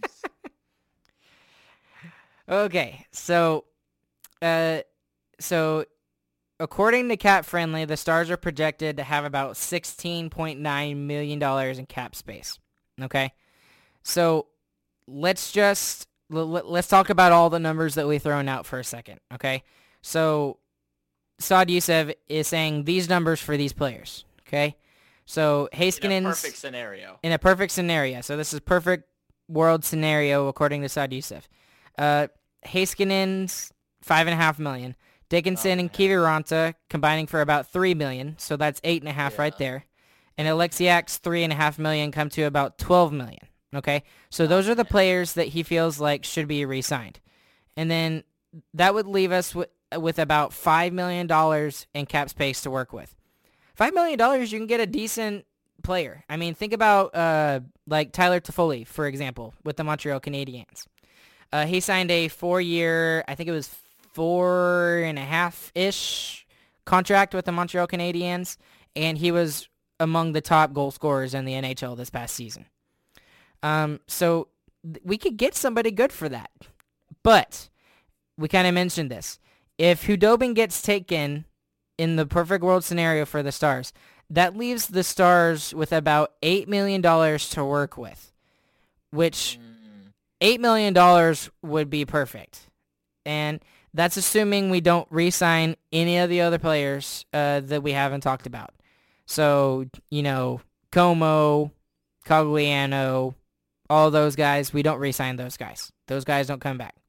Okay, so, uh, so according to Cap Friendly, the Stars are projected to have about sixteen point nine million dollars in cap space. Okay, so let's just let's talk about all the numbers that we've thrown out for a second. Okay, so Saad Youssef is saying these numbers for these players. Okay, so Heiskanen's In a perfect scenario. in a perfect scenario. So this is perfect world scenario according to Saad Youssef. Uh, Heiskanen's five and a half million. Dickinson Oh, and Kiviranta combining for about three million. So that's eight and a half Yeah. right there. And Alexiak's three and a half million come to about twelve million. Okay, so those are the players that he feels like should be re-signed, and then that would leave us with with about five million dollars in cap space to work with. Five million dollars, you can get a decent player. I mean, think about uh, like Tyler Toffoli, for example, with the Montreal Canadiens. Uh, he signed a four-year, I think it was four and a half-ish contract with the Montreal Canadiens, and he was among the top goal scorers in the N H L this past season. Um, so th- we could get somebody good for that. But we kind of mentioned this. If Hudobin gets taken in the perfect world scenario for the Stars, that leaves the Stars with about eight million dollars to work with, which eight million dollars would be perfect. And that's assuming we don't re-sign any of the other players uh, that we haven't talked about. So, you know, Como, Cogliano, all those guys, we don't re-sign those guys. Those guys don't come back.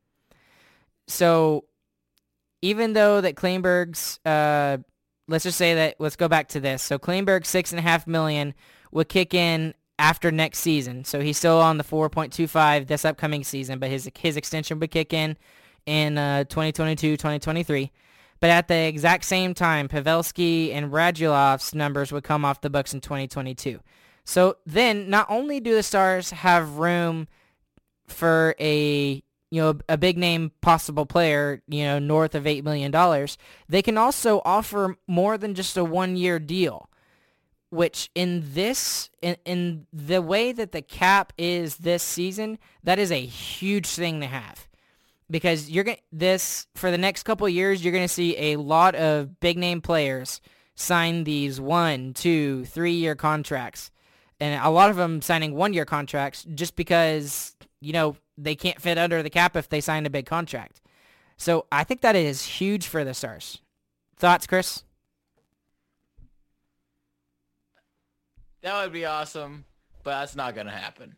So even though that Kleinberg's, uh, let's just say that, let's go back to this. So Kleinberg's six and a half million would kick in after next season. So he's still on the four point two five this upcoming season, but his his extension would kick in in uh, twenty twenty-two twenty twenty-three. But at the exact same time, Pavelski and Radulov's numbers would come off the books in twenty twenty-two. So then, not only do the Stars have room for a you know a big name possible player, you know north of eight million dollars, they can also offer more than just a one year deal. Which in this in, in the way that the cap is this season, that is a huge thing to have. Because you're going this for the next couple of years, you're going to see a lot of big name players sign these one, two, three year contracts, and a lot of them signing one year contracts just because you know they can't fit under the cap if they sign a big contract. So I think that is huge for the Stars. Thoughts, Chris? That would be awesome, but that's not gonna happen.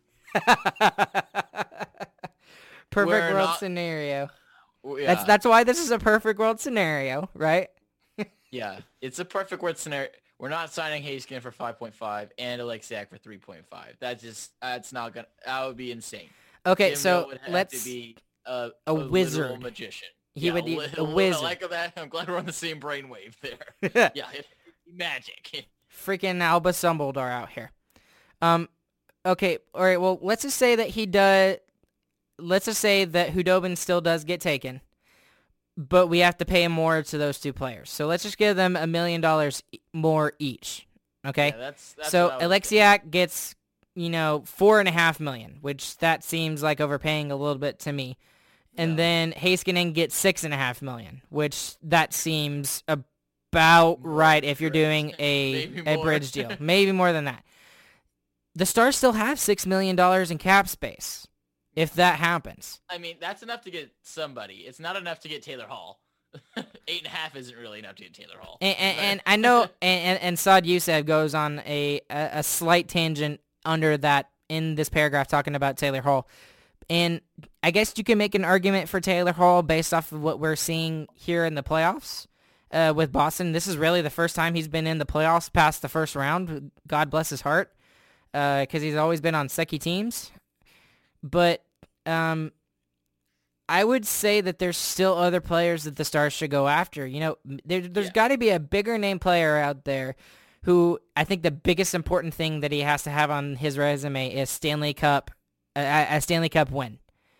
Perfect We're world not- scenario. Yeah. That's that's why this is a perfect world scenario, right? Yeah, it's a perfect world scenario. We're not signing Haskin for five point five and Alexiak for three point five. That just that's not gonna. That would be insane. Okay, Jim so Nill would have let's. to be a, a literal wizard. magician. He Yeah, would be li- a li- wizard. I like that. I'm glad we're on the same brainwave there. Yeah, it, magic. Freaking Alba Sumbledar out here. Um, okay, all right. Well, let's just say that he does. Let's just say that Hudobin still does get taken, but we have to pay more to those two players. So let's just give them a million dollars more each. Okay. Yeah, that's, that's so what I was Alexiak gets, you know, four and a half million, which that seems like overpaying a little bit to me. And Yeah. then Heiskanen gets six and a half million, which that seems about right if you're doing a Maybe a more. bridge deal. Maybe more than that. The Stars still have six million dollars in cap space if that happens. I mean, that's enough to get somebody. It's not enough to get Taylor Hall. Eight and a half isn't really enough to get Taylor Hall. And, and, and I know, and, and, and Saad Youssef goes on a, a, a slight tangent under that in this paragraph talking about Taylor Hall. And I guess you can make an argument for Taylor Hall based off of what we're seeing here in the playoffs uh, with Boston. This is really the first time he's been in the playoffs past the first round. God bless his heart, because uh, he's always been on sucky teams. But um, I would say that there's still other players that the Stars should go after. You know, there, there's yeah. got to be a bigger name player out there who I think the biggest important thing that he has to have on his resume is Stanley Cup, a, a Stanley Cup win.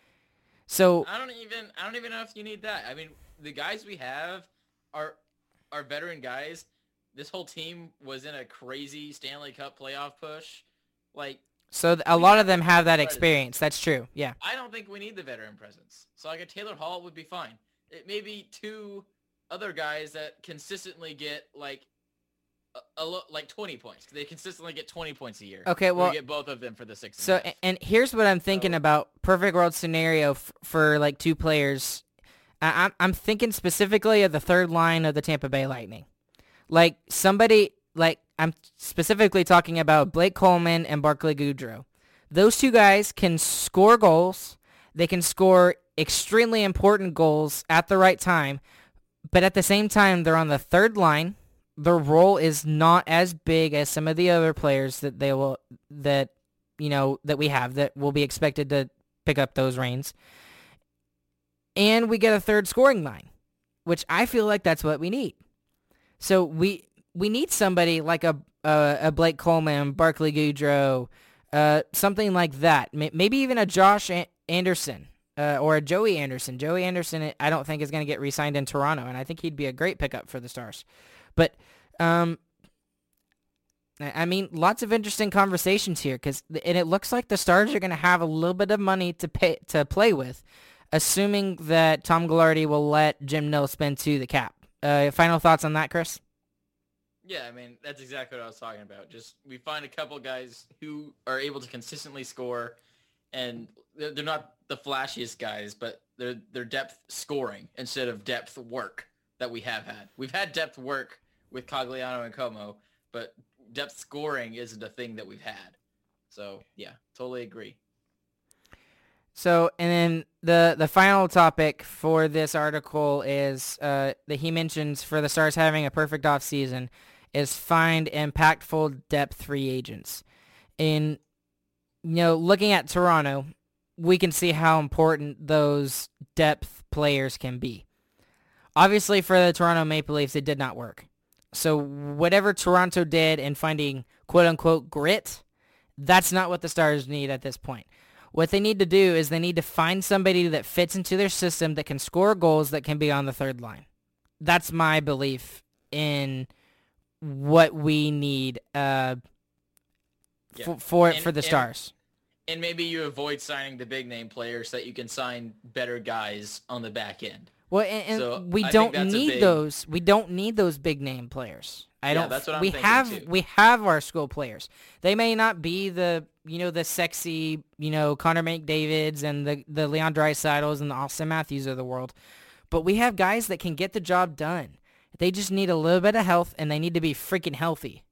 So I don't even I don't even know if you need that. I mean, the guys we have are are veteran guys. This whole team was in a crazy Stanley Cup playoff push. Like, so a lot of them have that experience. That's true. Yeah. I don't think we need the veteran presence. So like a Taylor Hall would be fine. It may be two other guys that consistently get like a, a lo- like twenty points. They consistently get twenty points a year. Okay, well, we get both of them for the six. So and, and here's what I'm thinking so, about perfect world scenario f- for like two players. I- I'm I'm thinking specifically of the third line of the Tampa Bay Lightning. Like somebody like I'm specifically talking about Blake Coleman and Barclay Goodrow. Those two guys can score goals. They can score extremely important goals at the right time. But at the same time, they're on the third line. Their role is not as big as some of the other players that they will that you know that we have that will be expected to pick up those reins. And we get a third scoring line, which I feel like that's what we need. So we we need somebody like a a, a Blake Coleman, Barclay Goodrow, uh, something like that. Maybe even a Josh Anderson uh, or a Joey Anderson. Joey Anderson, I don't think is going to get re-signed in Toronto, and I think he'd be a great pickup for the Stars. But um, I mean, lots of interesting conversations here, because and it looks like the Stars are going to have a little bit of money to pay to play with, assuming that Tom Gaglardi will let Jim Nill spend to the cap. Uh, final thoughts on that, Chris? Yeah, I mean, that's exactly what I was talking about. Just we find a couple guys who are able to consistently score, and they're, they're not the flashiest guys, but they're they're depth scoring instead of depth work that we have had. We've had depth work with Cogliano and Como, but depth scoring isn't a thing that we've had. So, yeah, totally agree. So, and then the the final topic for this article is uh, that he mentions for the Stars having a perfect offseason is find impactful depth free agents. And, you know, looking at Toronto, we can see how important those depth players can be. Obviously, for the Toronto Maple Leafs, it did not work. So whatever Toronto did in finding quote-unquote grit, that's not what the Stars need at this point. What they need to do is they need to find somebody that fits into their system that can score goals that can be on the third line. That's my belief in what we need uh, yeah. f- for and, for the and, Stars. And maybe you avoid signing the big name players so that you can sign better guys on the back end. Well, and, and so we I don't think need big... those. We don't need those big name players. I yeah, don't. That's what I'm we thinking have too. we have our skill players. They may not be the you know the sexy you know Connor McDavids and the the Leon Draisaitl's and the Austin Matthews of the world, but we have guys that can get the job done. They just need a little bit of health, and they need to be freaking healthy.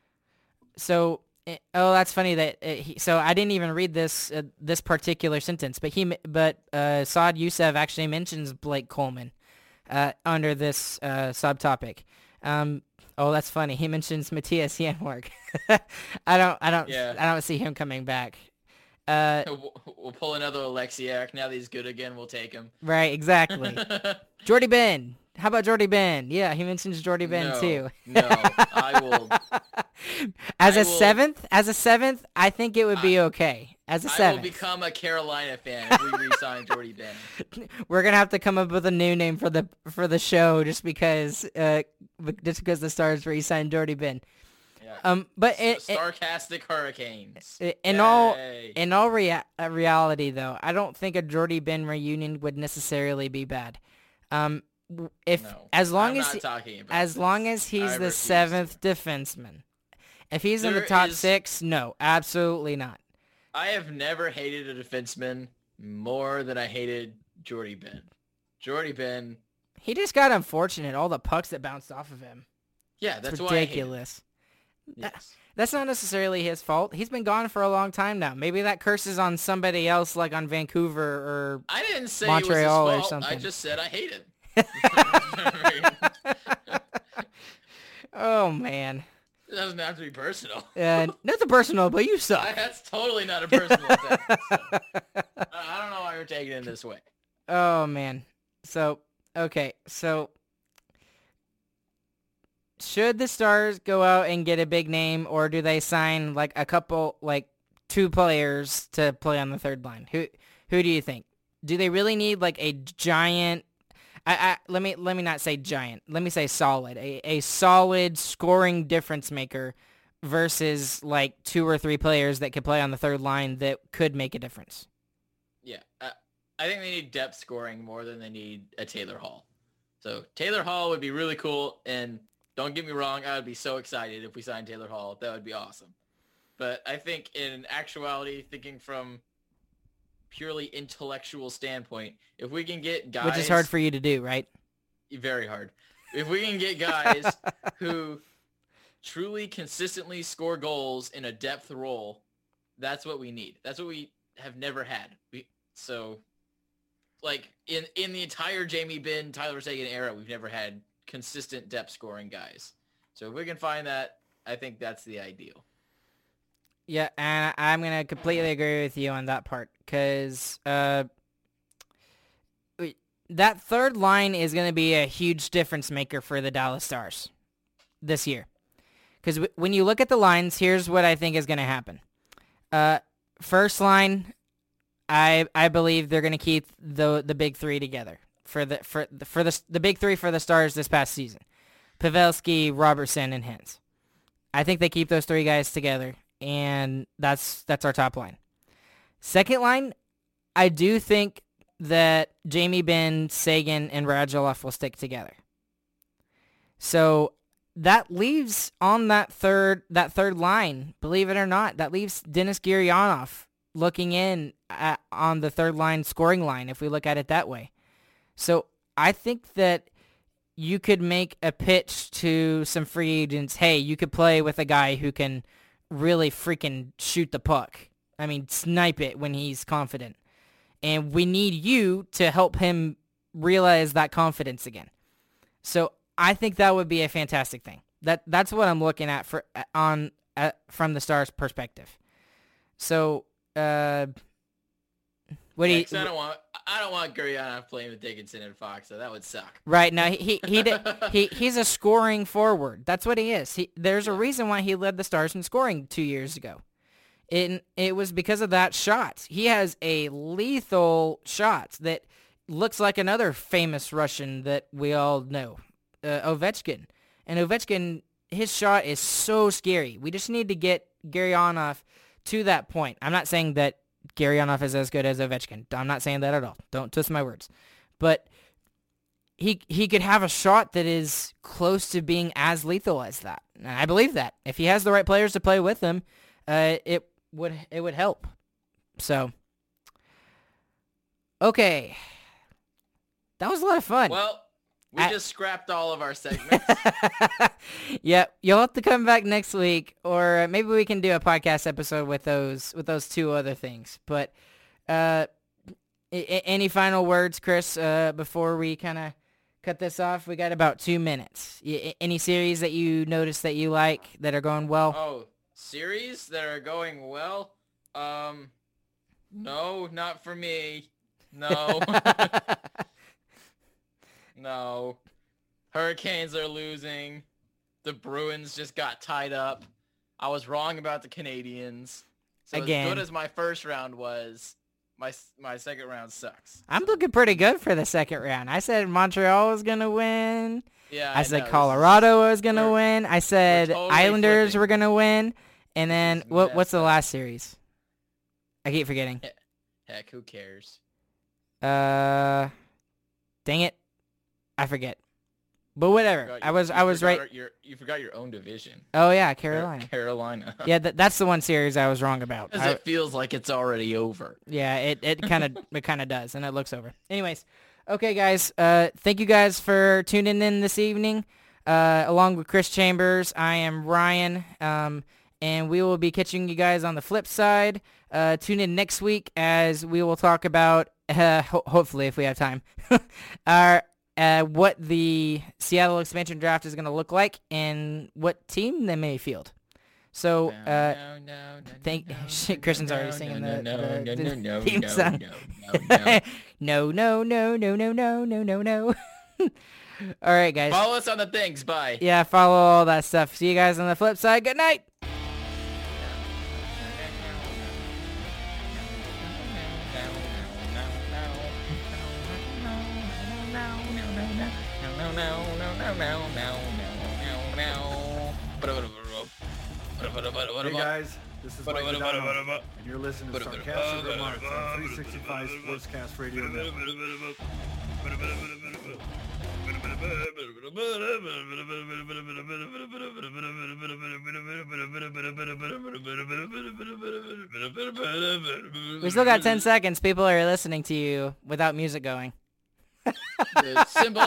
So, oh, that's funny that uh, he, so I didn't even read this uh, this particular sentence, but he but uh, Saad Youssef actually mentions Blake Coleman uh, under this uh, subtopic. Um, oh, that's funny. He mentions Matthias Janmark. I don't, I don't, yeah. I don't see him coming back. Uh, we'll, we'll pull another Alexiak. Now that he's good again, we'll take him. Right, exactly. Jordy Ben. How about Jordy Ben? Yeah, he mentions Jordy Ben no, too. no, I will. As I a will, seventh, as a seventh, I think it would be I, okay. As a I seventh, will become a Carolina fan if we re-sign Jordy Ben. We're gonna have to come up with a new name for the for the show just because uh just because the Stars re-signed Jordy Ben. Yeah. Um, but so, it, sarcastic it, Hurricanes. In Yay. all in all rea- uh, reality, though, I don't think a Jordy Ben reunion would necessarily be bad. Um. If no, as long I'm as not he, as this. long as he's I the seventh to. defenseman, if he's there in the top is, six, no, absolutely not. I have never hated a defenseman more than I hated Jordy Ben. Jordy Ben, He just got unfortunate. All the pucks that bounced off of him. Yeah, that's it's why I hate him. ridiculous. Yes. That's not necessarily his fault. He's been gone for a long time now. Maybe that curse is on somebody else, like on Vancouver or I didn't say Montreal it or was his fault. something. I just said I hate him. Oh, man. It doesn't have to be personal. Uh, nothing personal, but you suck. I, that's totally not a personal attack. So. I, I don't know why you're taking it this way. Oh, man. So, okay. So, should the Stars go out and get a big name, or do they sign, like, a couple, like, two players to play on the third line? Who who do you think? Do they really need, like, a giant... I, I, let me let me not say giant. Let me say solid. A, a solid scoring difference maker versus like two or three players that could play on the third line that could make a difference. Yeah, uh, I think they need depth scoring more than they need a Taylor Hall. So Taylor Hall would be really cool, and don't get me wrong, I would be so excited if we signed Taylor Hall. That would be awesome. But I think in actuality, thinking from purely intellectual standpoint, if we can get guys... Which is hard for you to do, right? Very hard. If we can get guys who truly consistently score goals in a depth role, that's what we need. That's what we have never had. We, so, like, in, in the entire Jamie Benn, Tyler Seguin era, we've never had consistent depth scoring guys. So if we can find that, I think that's the ideal. Yeah, and I'm going to completely agree with you on that part, because uh, that third line is going to be a huge difference maker for the Dallas Stars this year. Because w- when you look at the lines, here's what I think is going to happen. Uh, first line, I I believe they're going to keep the the big three together for the for the, for the the big three for the Stars this past season: Pavelski, Robertson, and Hintz. I think they keep those three guys together. And that's that's our top line. Second line, I do think that Jamie Benn, Seguin, and Radulov will stick together. So that leaves on that third that third line, believe it or not, that leaves Denis Gurianov looking in at, on the third line scoring line, if we look at it that way. So I think that you could make a pitch to some free agents, hey, you could play with a guy who can really freaking shoot the puck. I mean, snipe it when he's confident. And we need you to help him realize that confidence again. So I think that would be a fantastic thing. That that's what I'm looking at for on uh, from the Stars' perspective. So, uh, what do you? I don't want. I don't want Gurianov playing with Dickinson and Fox, so that would suck. Right now, he he he, he he's a scoring forward. That's what he is. He, there's a reason why he led the Stars in scoring two years ago. It it was because of that shot. He has a lethal shot that looks like another famous Russian that we all know, uh, Ovechkin. And Ovechkin, his shot is so scary. We just need to get Gurianov to that point. I'm not saying that Gurianov is as good as Ovechkin. I'm not saying that at all. Don't twist my words. But he he could have a shot that is close to being as lethal as that. And I believe that. If he has the right players to play with him, uh, it would it would help. So, okay. That was a lot of fun. Well, we I, just scrapped all of our segments. Yeah, you'll have to come back next week, or maybe we can do a podcast episode with those with those two other things. But uh, I- any final words, Chris, uh, before we kind of cut this off? We got about two minutes. Y- any series that you notice that you like that are going well? Oh, series that are going well? Um, no, not for me. No. No. Hurricanes are losing. The Bruins just got tied up. I was wrong about the Canadians. So Again. as good as my first round was, my my second round sucks. I'm looking pretty good for the second round. I said Montreal was going to win. Yeah, I, I said know. Colorado was going to we're- win. I said totally Islanders flipping. were going to win. And then is what? what's messed the up. last series? I keep forgetting. Heck, who cares? Uh, dang it, I forget. But whatever. Forgot I you- was you I was forgot right. our- your, you forgot your own division. Oh yeah, Car- Carolina. Carolina. Yeah, th- that's the one series I was wrong about. Because I- it feels like it's already over. yeah, it it kind of it kind of does, and it looks over. Anyways, Okay, guys. Uh, thank you guys for tuning in this evening. Uh, along with Chris Chambers, I am Ryan, um, and we will be catching you guys on the flip side. Uh, tune in next week as we will talk about, uh, ho- hopefully if we have time, our uh, what the Seattle expansion draft is going to look like and what team they may field. So, uh, thank shit. Kristen's already singing the, the, the theme song. No, no, no, no, no, no, no, no, no. All right, guys. Follow us on the things. Bye. Yeah, follow all that stuff. See you guys on the flip side. Good night. Hey guys, this is Mike Madonna, and you're listening to Sarcastic Remarks on three sixty-five Sportscast Radio Network. We still got ten seconds. People are listening to you without music going. The symbol